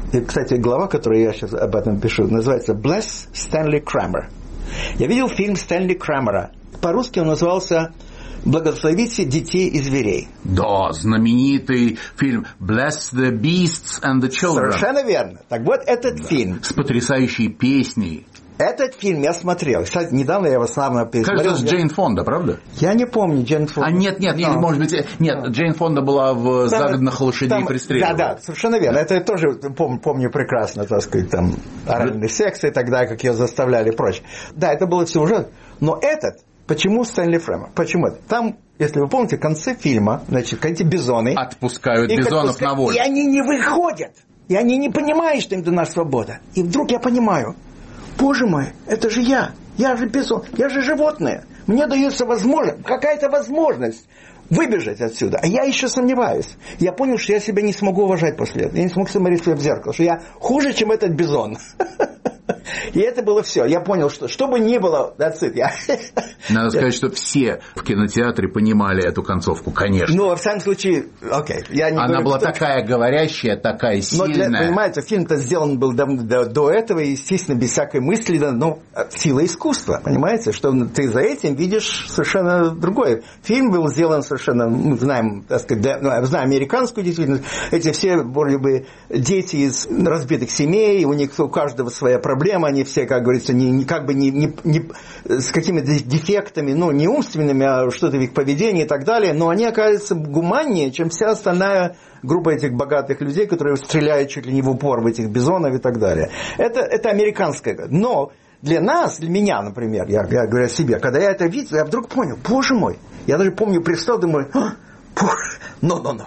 И, кстати, глава, которую я сейчас об этом пишу, называется «Bless Stanley Kramer». Я видел фильм Стэнли Крамера. По-русски он назывался «Благословите детей и зверей». Да, знаменитый фильм «Bless the Beasts and the Children». Совершенно верно. Так вот, этот фильм. С потрясающей песней. Этот фильм я смотрел. Кстати, недавно я его снова пересмотрел. Кажется, с Джейн Фонда, правда? Я не помню Джейн Фонда. Нет, или, может быть... Нет, Джейн Фонда была в «Загнанных лошадей пристреливали». Да, совершенно верно. Это я тоже помню прекрасно, так сказать, там, оральный секс и так далее, как ее заставляли и прочее. Да, это было все уже. Но этот, почему Стэнли Крамер? Почему это? Там, если вы помните, в конце фильма, значит, эти бизоны... Отпускают бизонов на волю. И они не выходят. И они не понимают, что им дана свобода. И вдруг я понимаю... Боже мой, это же я же бизон, я же животное. Мне дается возможность, какая-то возможность выбежать отсюда. А я еще сомневаюсь. Я понял, что я себя не смогу уважать после этого. Я не смог смотреть себя в зеркало, что я хуже, чем этот бизон. И это было все. Я понял, что бы ни было, Надо сказать, что все в кинотеатре понимали эту концовку, конечно. Ну, во всяком случае, окей. Она была такая говорящая, такая сильная. Но, понимаете, фильм-то сделан был до этого, естественно, без всякой мысли, но сила искусства, понимаете, что ты за этим видишь совершенно другое. Фильм был сделан совершенно, мы знаем, так сказать, знаем американскую действительность, эти все, вроде бы, дети из разбитых семей, у них у каждого своя проблема, они все, как говорится, не с какими-то дефектами, не умственными, а что-то в их поведении и так далее, но они оказываются гуманнее, чем вся остальная группа этих богатых людей, которые стреляют чуть ли не в упор в этих бизонов и так далее. Это американское. Но для нас, для меня, например, я говорю о себе, когда я это видел, я вдруг понял, боже мой, я даже помню, представил, думаю, но.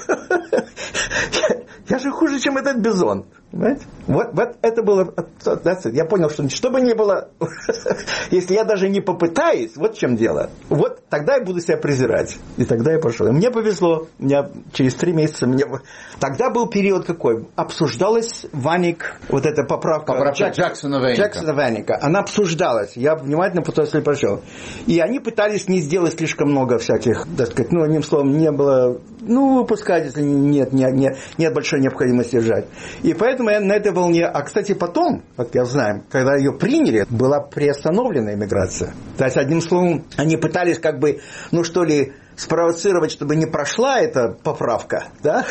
Я же хуже, чем этот бизон. Понимаете? Вот это было... Я понял, что бы ни было, если я даже не попытаюсь, вот в чем дело, вот тогда я буду себя презирать. И тогда я пошел. И мне повезло. У меня через 3 месяца... Тогда был период какой? Обсуждалась Ваник, вот эта поправка Джексона Ваника. Она обсуждалась. Я внимательно после прочел. И они пытались не сделать слишком много всяких, так сказать, одним словом, не было... выпускать, если нет большой необходимости держать. И поэтому я на этой волне... А, кстати, потом, как я знаю, когда ее приняли, была приостановлена иммиграция. То есть, одним словом, они пытались спровоцировать, чтобы не прошла эта поправка, да?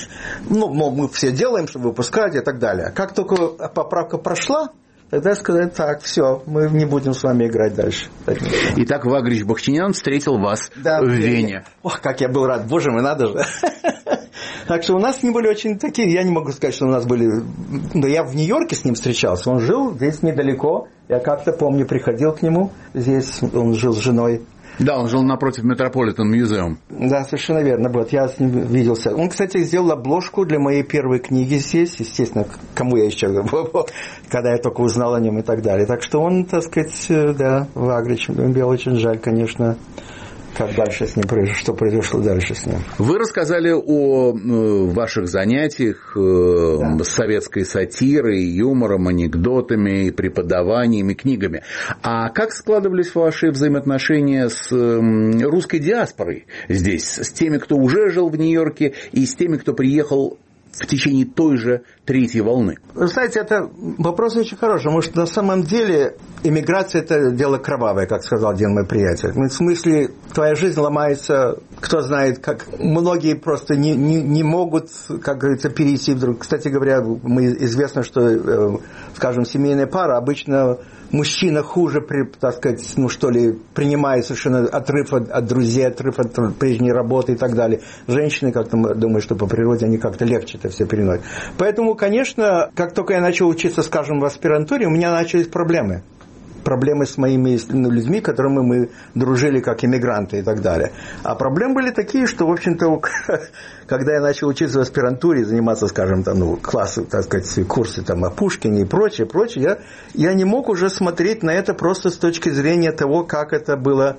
Мы все делаем, чтобы выпускать и так далее. Как только поправка прошла, тогда сказать, так, все, мы не будем с вами играть дальше. Итак, Вагрич Бахчинян встретил вас в Вене. Ох, как я был рад, боже мой, надо же. Так что у нас не были очень такие, я не могу сказать, что у нас были... Но я в Нью-Йорке с ним встречался, он жил здесь недалеко, я как-то помню, приходил к нему, здесь он жил с женой. Да, он жил напротив Метрополитен Музеум. Да, совершенно верно. Вот, я с ним виделся. Он, кстати, сделал обложку для моей первой книги здесь. Естественно, кому я еще... Когда я только узнал о нем и так далее. Так что он, так сказать, да, Вагрич. Мне очень жаль, конечно, как дальше с ним произошло, что произошло дальше с ним. Вы рассказали о ваших занятиях с советской сатирой, юмором, анекдотами, преподаваниями, книгами. А как складывались ваши взаимоотношения с русской диаспорой здесь, с теми, кто уже жил в Нью-Йорке, и с теми, кто приехал в течение той же третьей волны? Вы знаете, это вопрос очень хороший, потому что на самом деле иммиграция – это дело кровавое, как сказал один мой приятель. В смысле, твоя жизнь ломается, кто знает, как многие просто не могут, как говорится, перейти вдруг. Кстати говоря, известно, что, скажем, семейная пара обычно мужчина хуже, так сказать, принимает совершенно отрыв от друзей, отрыв от прежней работы и так далее. Женщины, как-то, думаю, что по природе они как-то легче это все переносят. Поэтому, конечно, как только я начал учиться, скажем, в аспирантуре, у меня начались проблемы. Проблемы с моими людьми, которыми мы дружили как иммигранты и так далее. А проблемы были такие, что, в общем-то, когда я начал учиться в аспирантуре, заниматься, скажем, классы, так сказать, курсы о Пушкине и прочее, я не мог уже смотреть на это просто с точки зрения того, как это было.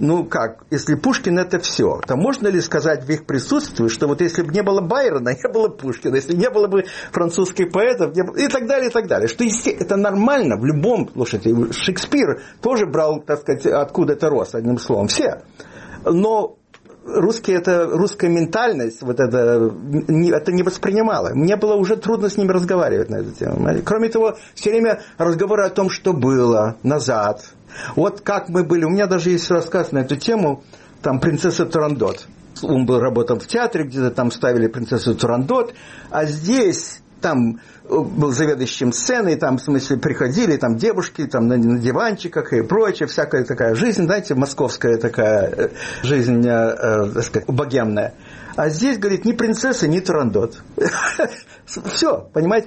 Если Пушкин – это все, то можно ли сказать в их присутствии, что вот если бы не было Байрона, не было Пушкина, если не было бы французских поэтов, и так далее, и так далее. Что это нормально в любом, слушайте, Шекспир тоже брал, так сказать, откуда-то рос, одним словом, все. Но русская ментальность, вот это не воспринимала. Мне было уже трудно с ними разговаривать на эту тему. Кроме того, все время разговоры о том, что было назад. Вот как мы были. У меня даже есть рассказ на эту тему, там «Принцесса Турандот». Он работал в театре, где-то там ставили «Принцессу Турандот», а здесь... Там был заведующим сценой, там, в смысле, приходили там девушки там, на диванчиках и прочее, всякая такая жизнь, знаете, московская такая жизнь, так сказать, богемная. А здесь, говорит, ни принцесса, ни Турандот. Все, понимаете,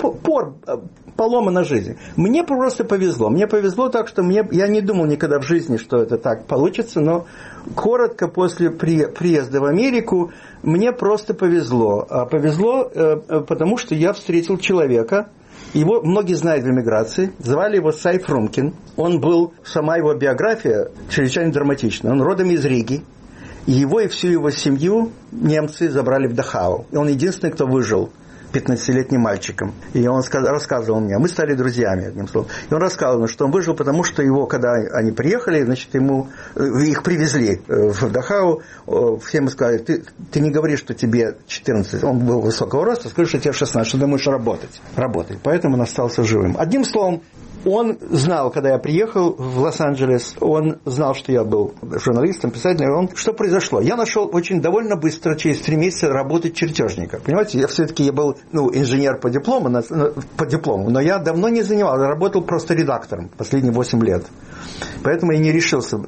поломана жизнь. Мне просто повезло. Мне повезло так, что я не думал никогда в жизни, что это так получится, но коротко после приезда в Америку мне просто повезло. Повезло, потому что я встретил человека, его многие знают в эмиграции, звали его Сай Фрумкин. Он был, сама его биография чрезвычайно драматична. Он родом из Риги. Его и всю его семью немцы забрали в Дахау. И он единственный, кто выжил, 15-летним мальчиком. И он рассказывал мне, мы стали друзьями, одним словом. И он рассказывал, что он выжил, потому что его, когда они приехали, значит, их привезли в Дахау, все ему сказали, ты не говори, что тебе 14, он был высокого роста, скажи, что тебе 16, что ты можешь работать. Работай. Поэтому он остался живым. Одним словом, он знал, когда я приехал в Лос-Анджелес, он знал, что я был журналистом, писателем. Что произошло? Я нашел очень довольно быстро, через 3 месяца, работать чертежника. Понимаете, я был инженер по диплому, но я давно не занимался, я работал просто редактором последние 8 лет. Поэтому я не решился,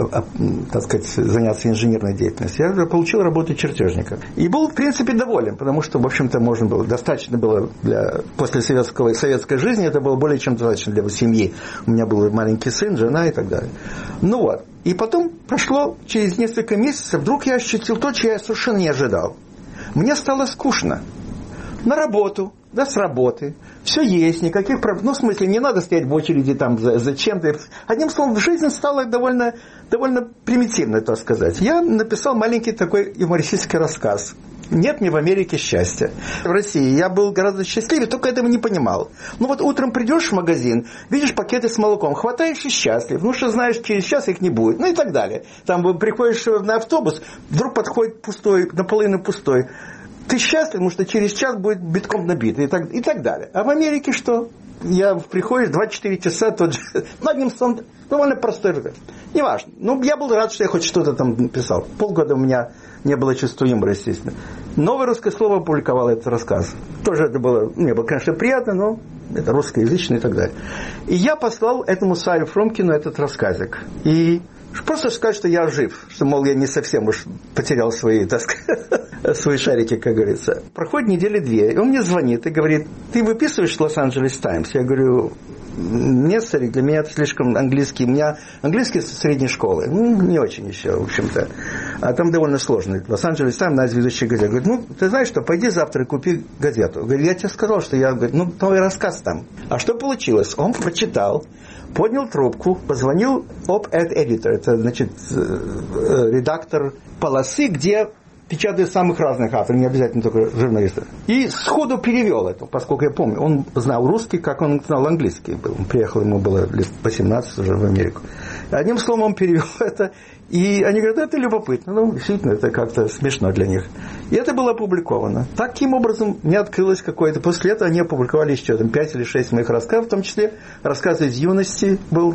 так сказать, заняться инженерной деятельностью. Я получил работу чертежника. И был, в принципе, доволен, потому что, в общем-то, можно было, достаточно было после советской жизни, это было более чем достаточно для семьи. У меня был маленький сын, жена и так далее. Ну вот. И потом прошло через несколько месяцев, вдруг я ощутил то, чего я совершенно не ожидал. Мне стало скучно. На работу, да, с работы. Все есть, никаких проблем. Ну, в смысле, не надо стоять в очереди там за чем-то. Одним словом, жизнь стала довольно примитивной, так сказать. Я написал маленький такой юмористический рассказ. «Нет мне в Америке счастья». В России я был гораздо счастливее, только этого не понимал. Ну вот утром придешь в магазин, видишь пакеты с молоком, хватаешь и счастлив. Ну что знаешь, через час их не будет. Ну и так далее. Там приходишь на автобус, вдруг подходит пустой, наполовину пустой. Ты счастлив, потому что через час будет битком набит и так далее. А в Америке что? Приходишь 24 часа, тот же... Ну, одним словом, довольно простой рассказ. Неважно. Ну, я был рад, что я хоть что-то там написал. Полгода у меня не было чувства юмора, естественно. «Новое русское слово» опубликовало этот рассказ. Тоже это было, мне было, конечно, приятно, но это русскоязычный и так далее. И я послал этому Саю Фрумкину этот рассказик. И просто сказать, что я жив, что, мол, я не совсем уж потерял свои, так сказать, свои шарики, как говорится. Проходит 2 недели, и он мне звонит и говорит, ты выписываешь «Лос-Анджелес Таймс»? Я говорю, нет, старик, для меня это слишком английский. У меня английский с средней школы. Ну, не очень еще, в общем-то. А там довольно сложно. «Лос-Анджелес Таймс», на ведущей газете. Говорит, ну, ты знаешь что, пойди завтра и купи газету. Говорит, я тебе сказал, что я, говорит, ну, новый рассказ там. А что получилось? Он прочитал, поднял трубку, позвонил op-ed editor, это, значит, редактор полосы, где печатают самых разных авторов, не обязательно только журналистов. И сходу перевел это, поскольку я помню, он знал русский, как он знал английский. Он приехал, ему было лет 18 уже в Америку. Одним словом, он перевел это, и они говорят, это любопытно. Ну, действительно, это как-то смешно для них. И это было опубликовано. Таким образом, мне открылось какое-то... После этого они опубликовали еще 5 или 6 моих рассказов, в том числе рассказы из юности был...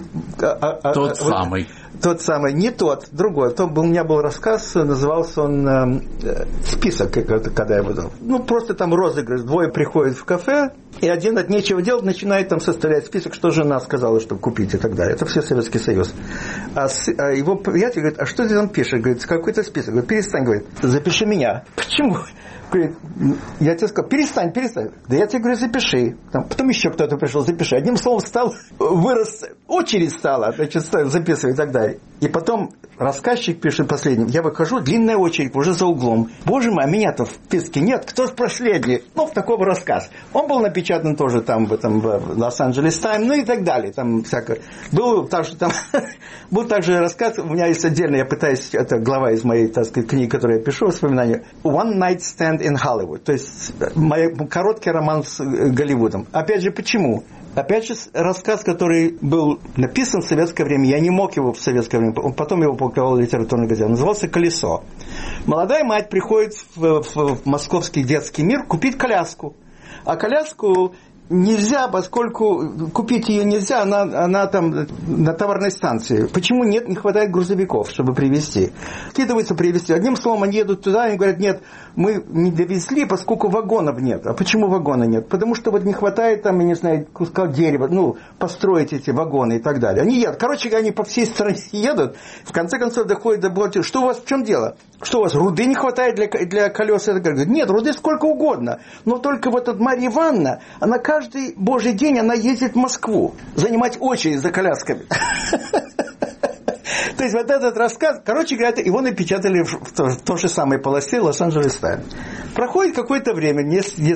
Тот самый, не тот, другой. У меня был рассказ, назывался он «Список», когда я выдал. Ну, просто там розыгрыш. 2 приходят в кафе, и один от нечего делать начинает там составлять список, что жена сказала, чтобы купить и так далее. Это все Советский Союз. А его приятель говорит, а что ты там пишешь? Говорит, какой-то список. Говорит, перестань, говорит, запиши меня. Почему? Говорит, я тебе сказал, перестань. Да я тебе говорю, запиши. Потом еще кто-то пришел, запиши. Одним словом, вырос, очередь стала, значит, записывать и так далее. И потом рассказчик пишет последним, я выхожу, длинная очередь, уже за углом. Боже мой, а меня-то в списке нет, кто же последний? Ну, в такой рассказ. Он был напечатан тоже там в Лос-Анджелес Таймс, ну и так далее. Там всякое. Был также рассказ, у меня есть отдельно, я пытаюсь, это глава из моей, так сказать, книги, которую я пишу, воспоминания, «One Night Stand in Hollywood», то есть короткий роман с Голливудом. Опять же, почему? Опять же, рассказ, который был написан в советское время, я не мог его в советское время, потом его публиковал в литературной газете, назывался «Колесо». Молодая мать приходит в московский детский мир купить коляску. А коляску нельзя, поскольку купить ее нельзя, она там на товарной станции. Почему нет? Не хватает грузовиков, чтобы привезти. Скидывается привезти. Одним словом, они едут туда и говорят, нет, мы не довезли, поскольку вагонов нет. А почему вагона нет? Потому что вот не хватает там, я не знаю, куска дерева, построить эти вагоны и так далее. Они едут. Короче, они по всей стране едут. В конце концов доходит до блока. Что у вас, в чем дело? Что у вас, руды не хватает для колес? Говорят, нет, руды сколько угодно. Но только вот эта Марья Ивановна, она каждый божий день она ездит в Москву занимать очередь за колясками. То есть вот этот рассказ, короче говоря, его напечатали в той же самой полосе Лос-Анджелес Таймс. Проходит какое-то время,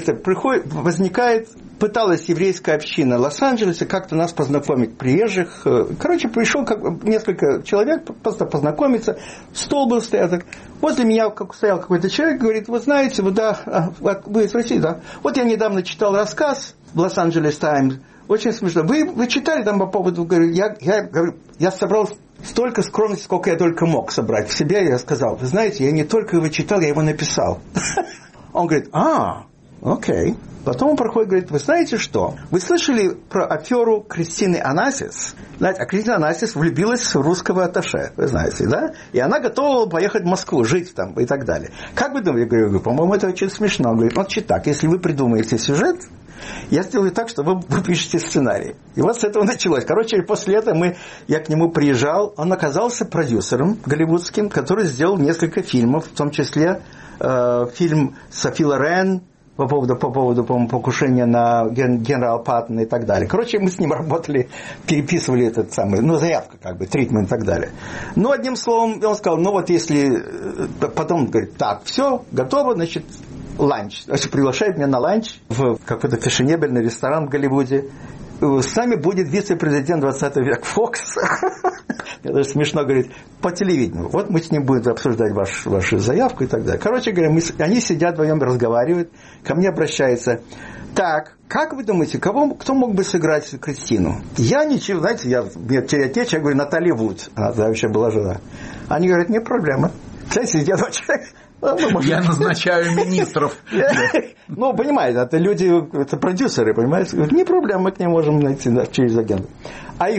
пыталась еврейская община Лос-Анджелеса как-то нас познакомить, приезжих. Короче, пришел несколько человек просто познакомиться, стол был стоять. Возле меня стоял какой-то человек, говорит, вы знаете, вы из России, да? Вот я недавно читал рассказ в Лос-Анджелес Таймс, очень смешно. Вы читали там по поводу, говорю, я собрал столько скромности, сколько я только мог собрать в себе. Я сказал, вы знаете, я не только его читал, я его написал. Он говорит, окей. Потом он проходит и говорит, вы знаете что? Вы слышали про аферу Кристины Анасис? Знаете, а Кристина Анасис влюбилась в русского атташе, вы знаете, да? И она готова была поехать в Москву, жить там и так далее. Как вы думаете? Я говорю, по-моему, это очень смешно. Он говорит, значит так, если вы придумаете сюжет, я сделаю так, что вы пишете сценарий. И вот с этого началось. Короче, после этого я к нему приезжал. Он оказался продюсером голливудским, который сделал несколько фильмов, в том числе фильм Софи Лорен по поводу, по-моему, покушения на генерала Паттона и так далее. Короче, мы с ним работали, переписывали этот самый, заявка, тритмент и так далее. Но, одним словом, он сказал, вот если... Потом говорит, так, все, готово, значит, ланч. Значит, приглашает меня на ланч в какой-то фешенебельный ресторан в Голливуде. С нами будет вице-президент 20 века Фокс. Мне даже смешно говорить, по телевидению. Вот мы с ним будем обсуждать вашу заявку и так далее. Короче говоря, они сидят вдвоем, разговаривают, ко мне обращаются. Так, как вы думаете, кто мог бы сыграть Кристину? Я ничего, знаете, мне терять нечего, я говорю, Натали Вуд. Она тогда вообще была жена. Они говорят, не проблема. Знаете, сидят два человека. Я назначаю министров. Понимаете, это люди, это продюсеры, понимаете? Не проблема, мы к ним можем найти через агента. А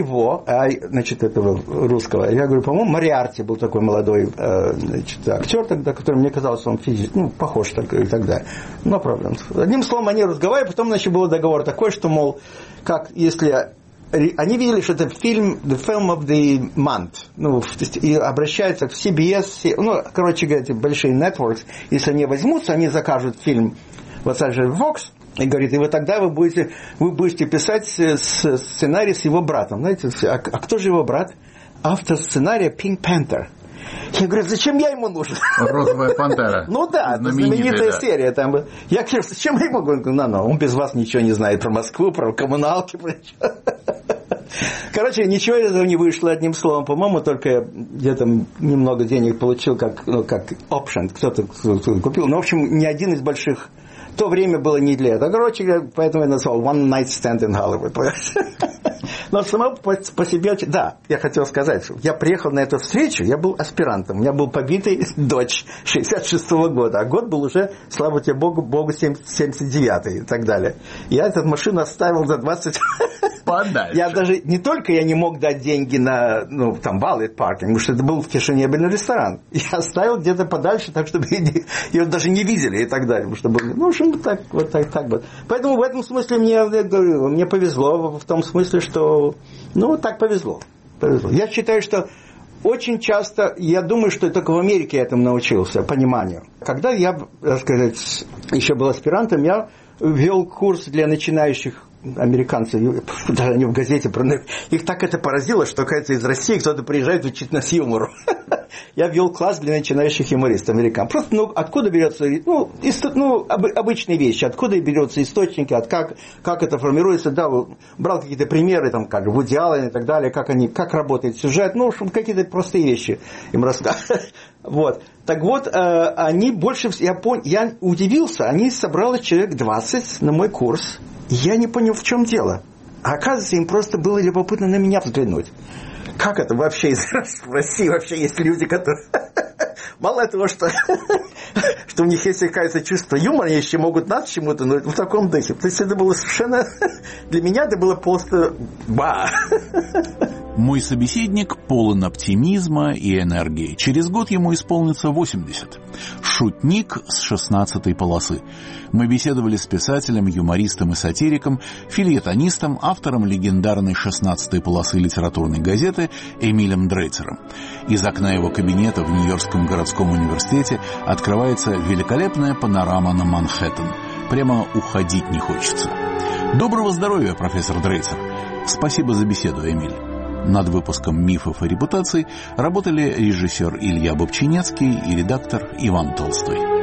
этого русского, я говорю, по-моему, Мориарти был такой молодой актер тогда, который мне казалось, он физически, похож так, и так далее. Но проблем. Одним словом, они разговаривали, потом, был договор такой, что, мол, если... Они видели, что это фильм The Film of the Month. И обращаются к CBS, короче говоря, эти большие networks, если они возьмутся, они закажут фильм Los Angeles Fox, и говорит, тогда вы будете писать сценарий с его братом. Знаете, а кто же его брат? Автор сценария Pink Panther. Я говорю, зачем я ему нужен? Розовая пантера. Знаменитая серия. Там. Я говорю, зачем я ему? Он без вас ничего не знает про Москву, про коммуналки. Короче, ничего из этого не вышло, одним словом. По-моему, только где-то немного денег получил, как option, кто-то купил. В общем, ни один из больших... В то время было не для этого. Короче, поэтому я назвал One Night Stand in Hollywood. Но само по себе... Да, я хотел сказать, я приехал на эту встречу, я был аспирантом. У меня был побитый дочь 66-го года, а год был уже, слава тебе Богу, 79-й и так далее. Я эту машину оставил за 20... Подальше. Я даже... Не только я не мог дать деньги на, valet parking, потому что это был фешенебельный ресторан. Я оставил где-то подальше, так, чтобы ее даже не видели и так далее. Чтобы, так. Поэтому в этом смысле мне повезло, в том смысле, что, так повезло. Я считаю, что очень часто, я думаю, что только в Америке я этому научился, пониманию. Когда я, еще был аспирантом, я вел курс для начинающих американцев, даже они в газете, их так это поразило, что, кажется, из России кто-то приезжает учить нас юмору. Я вел класс для начинающих юмористов, американцев. Просто, откуда берется, обычные вещи, откуда берется источники, как это формируется, да, брал какие-то примеры, как Вуди Аллен и так далее, как работает сюжет, какие-то простые вещи им рассказывали. Вот. Так вот, они больше, я удивился, они собрали человек 20 на мой курс. Я не понял, в чем дело. А оказывается, им просто было любопытно на меня взглянуть. Как это вообще в России вообще есть люди, которые... Мало того, что у них есть, оказывается, чувство юмора, они еще могут нас чему-то, но в таком духе. То есть это было совершенно... Для меня это было просто... Мой собеседник полон оптимизма и энергии. Через год ему исполнится 80. Шутник с 16-й полосы. Мы беседовали с писателем, юмористом и сатириком, фельетонистом, автором легендарной 16-й полосы литературной газеты Эмилем Дрейцером. Из окна его кабинета в Нью-Йоркском городском университете открывается великолепная панорама на Манхэттен. Прямо уходить не хочется. Доброго здоровья, профессор Дрейцер. Спасибо за беседу, Эмиль. Над выпуском «Мифов и репутаций» работали режиссер Илья Бобчинецкий и редактор Иван Толстой.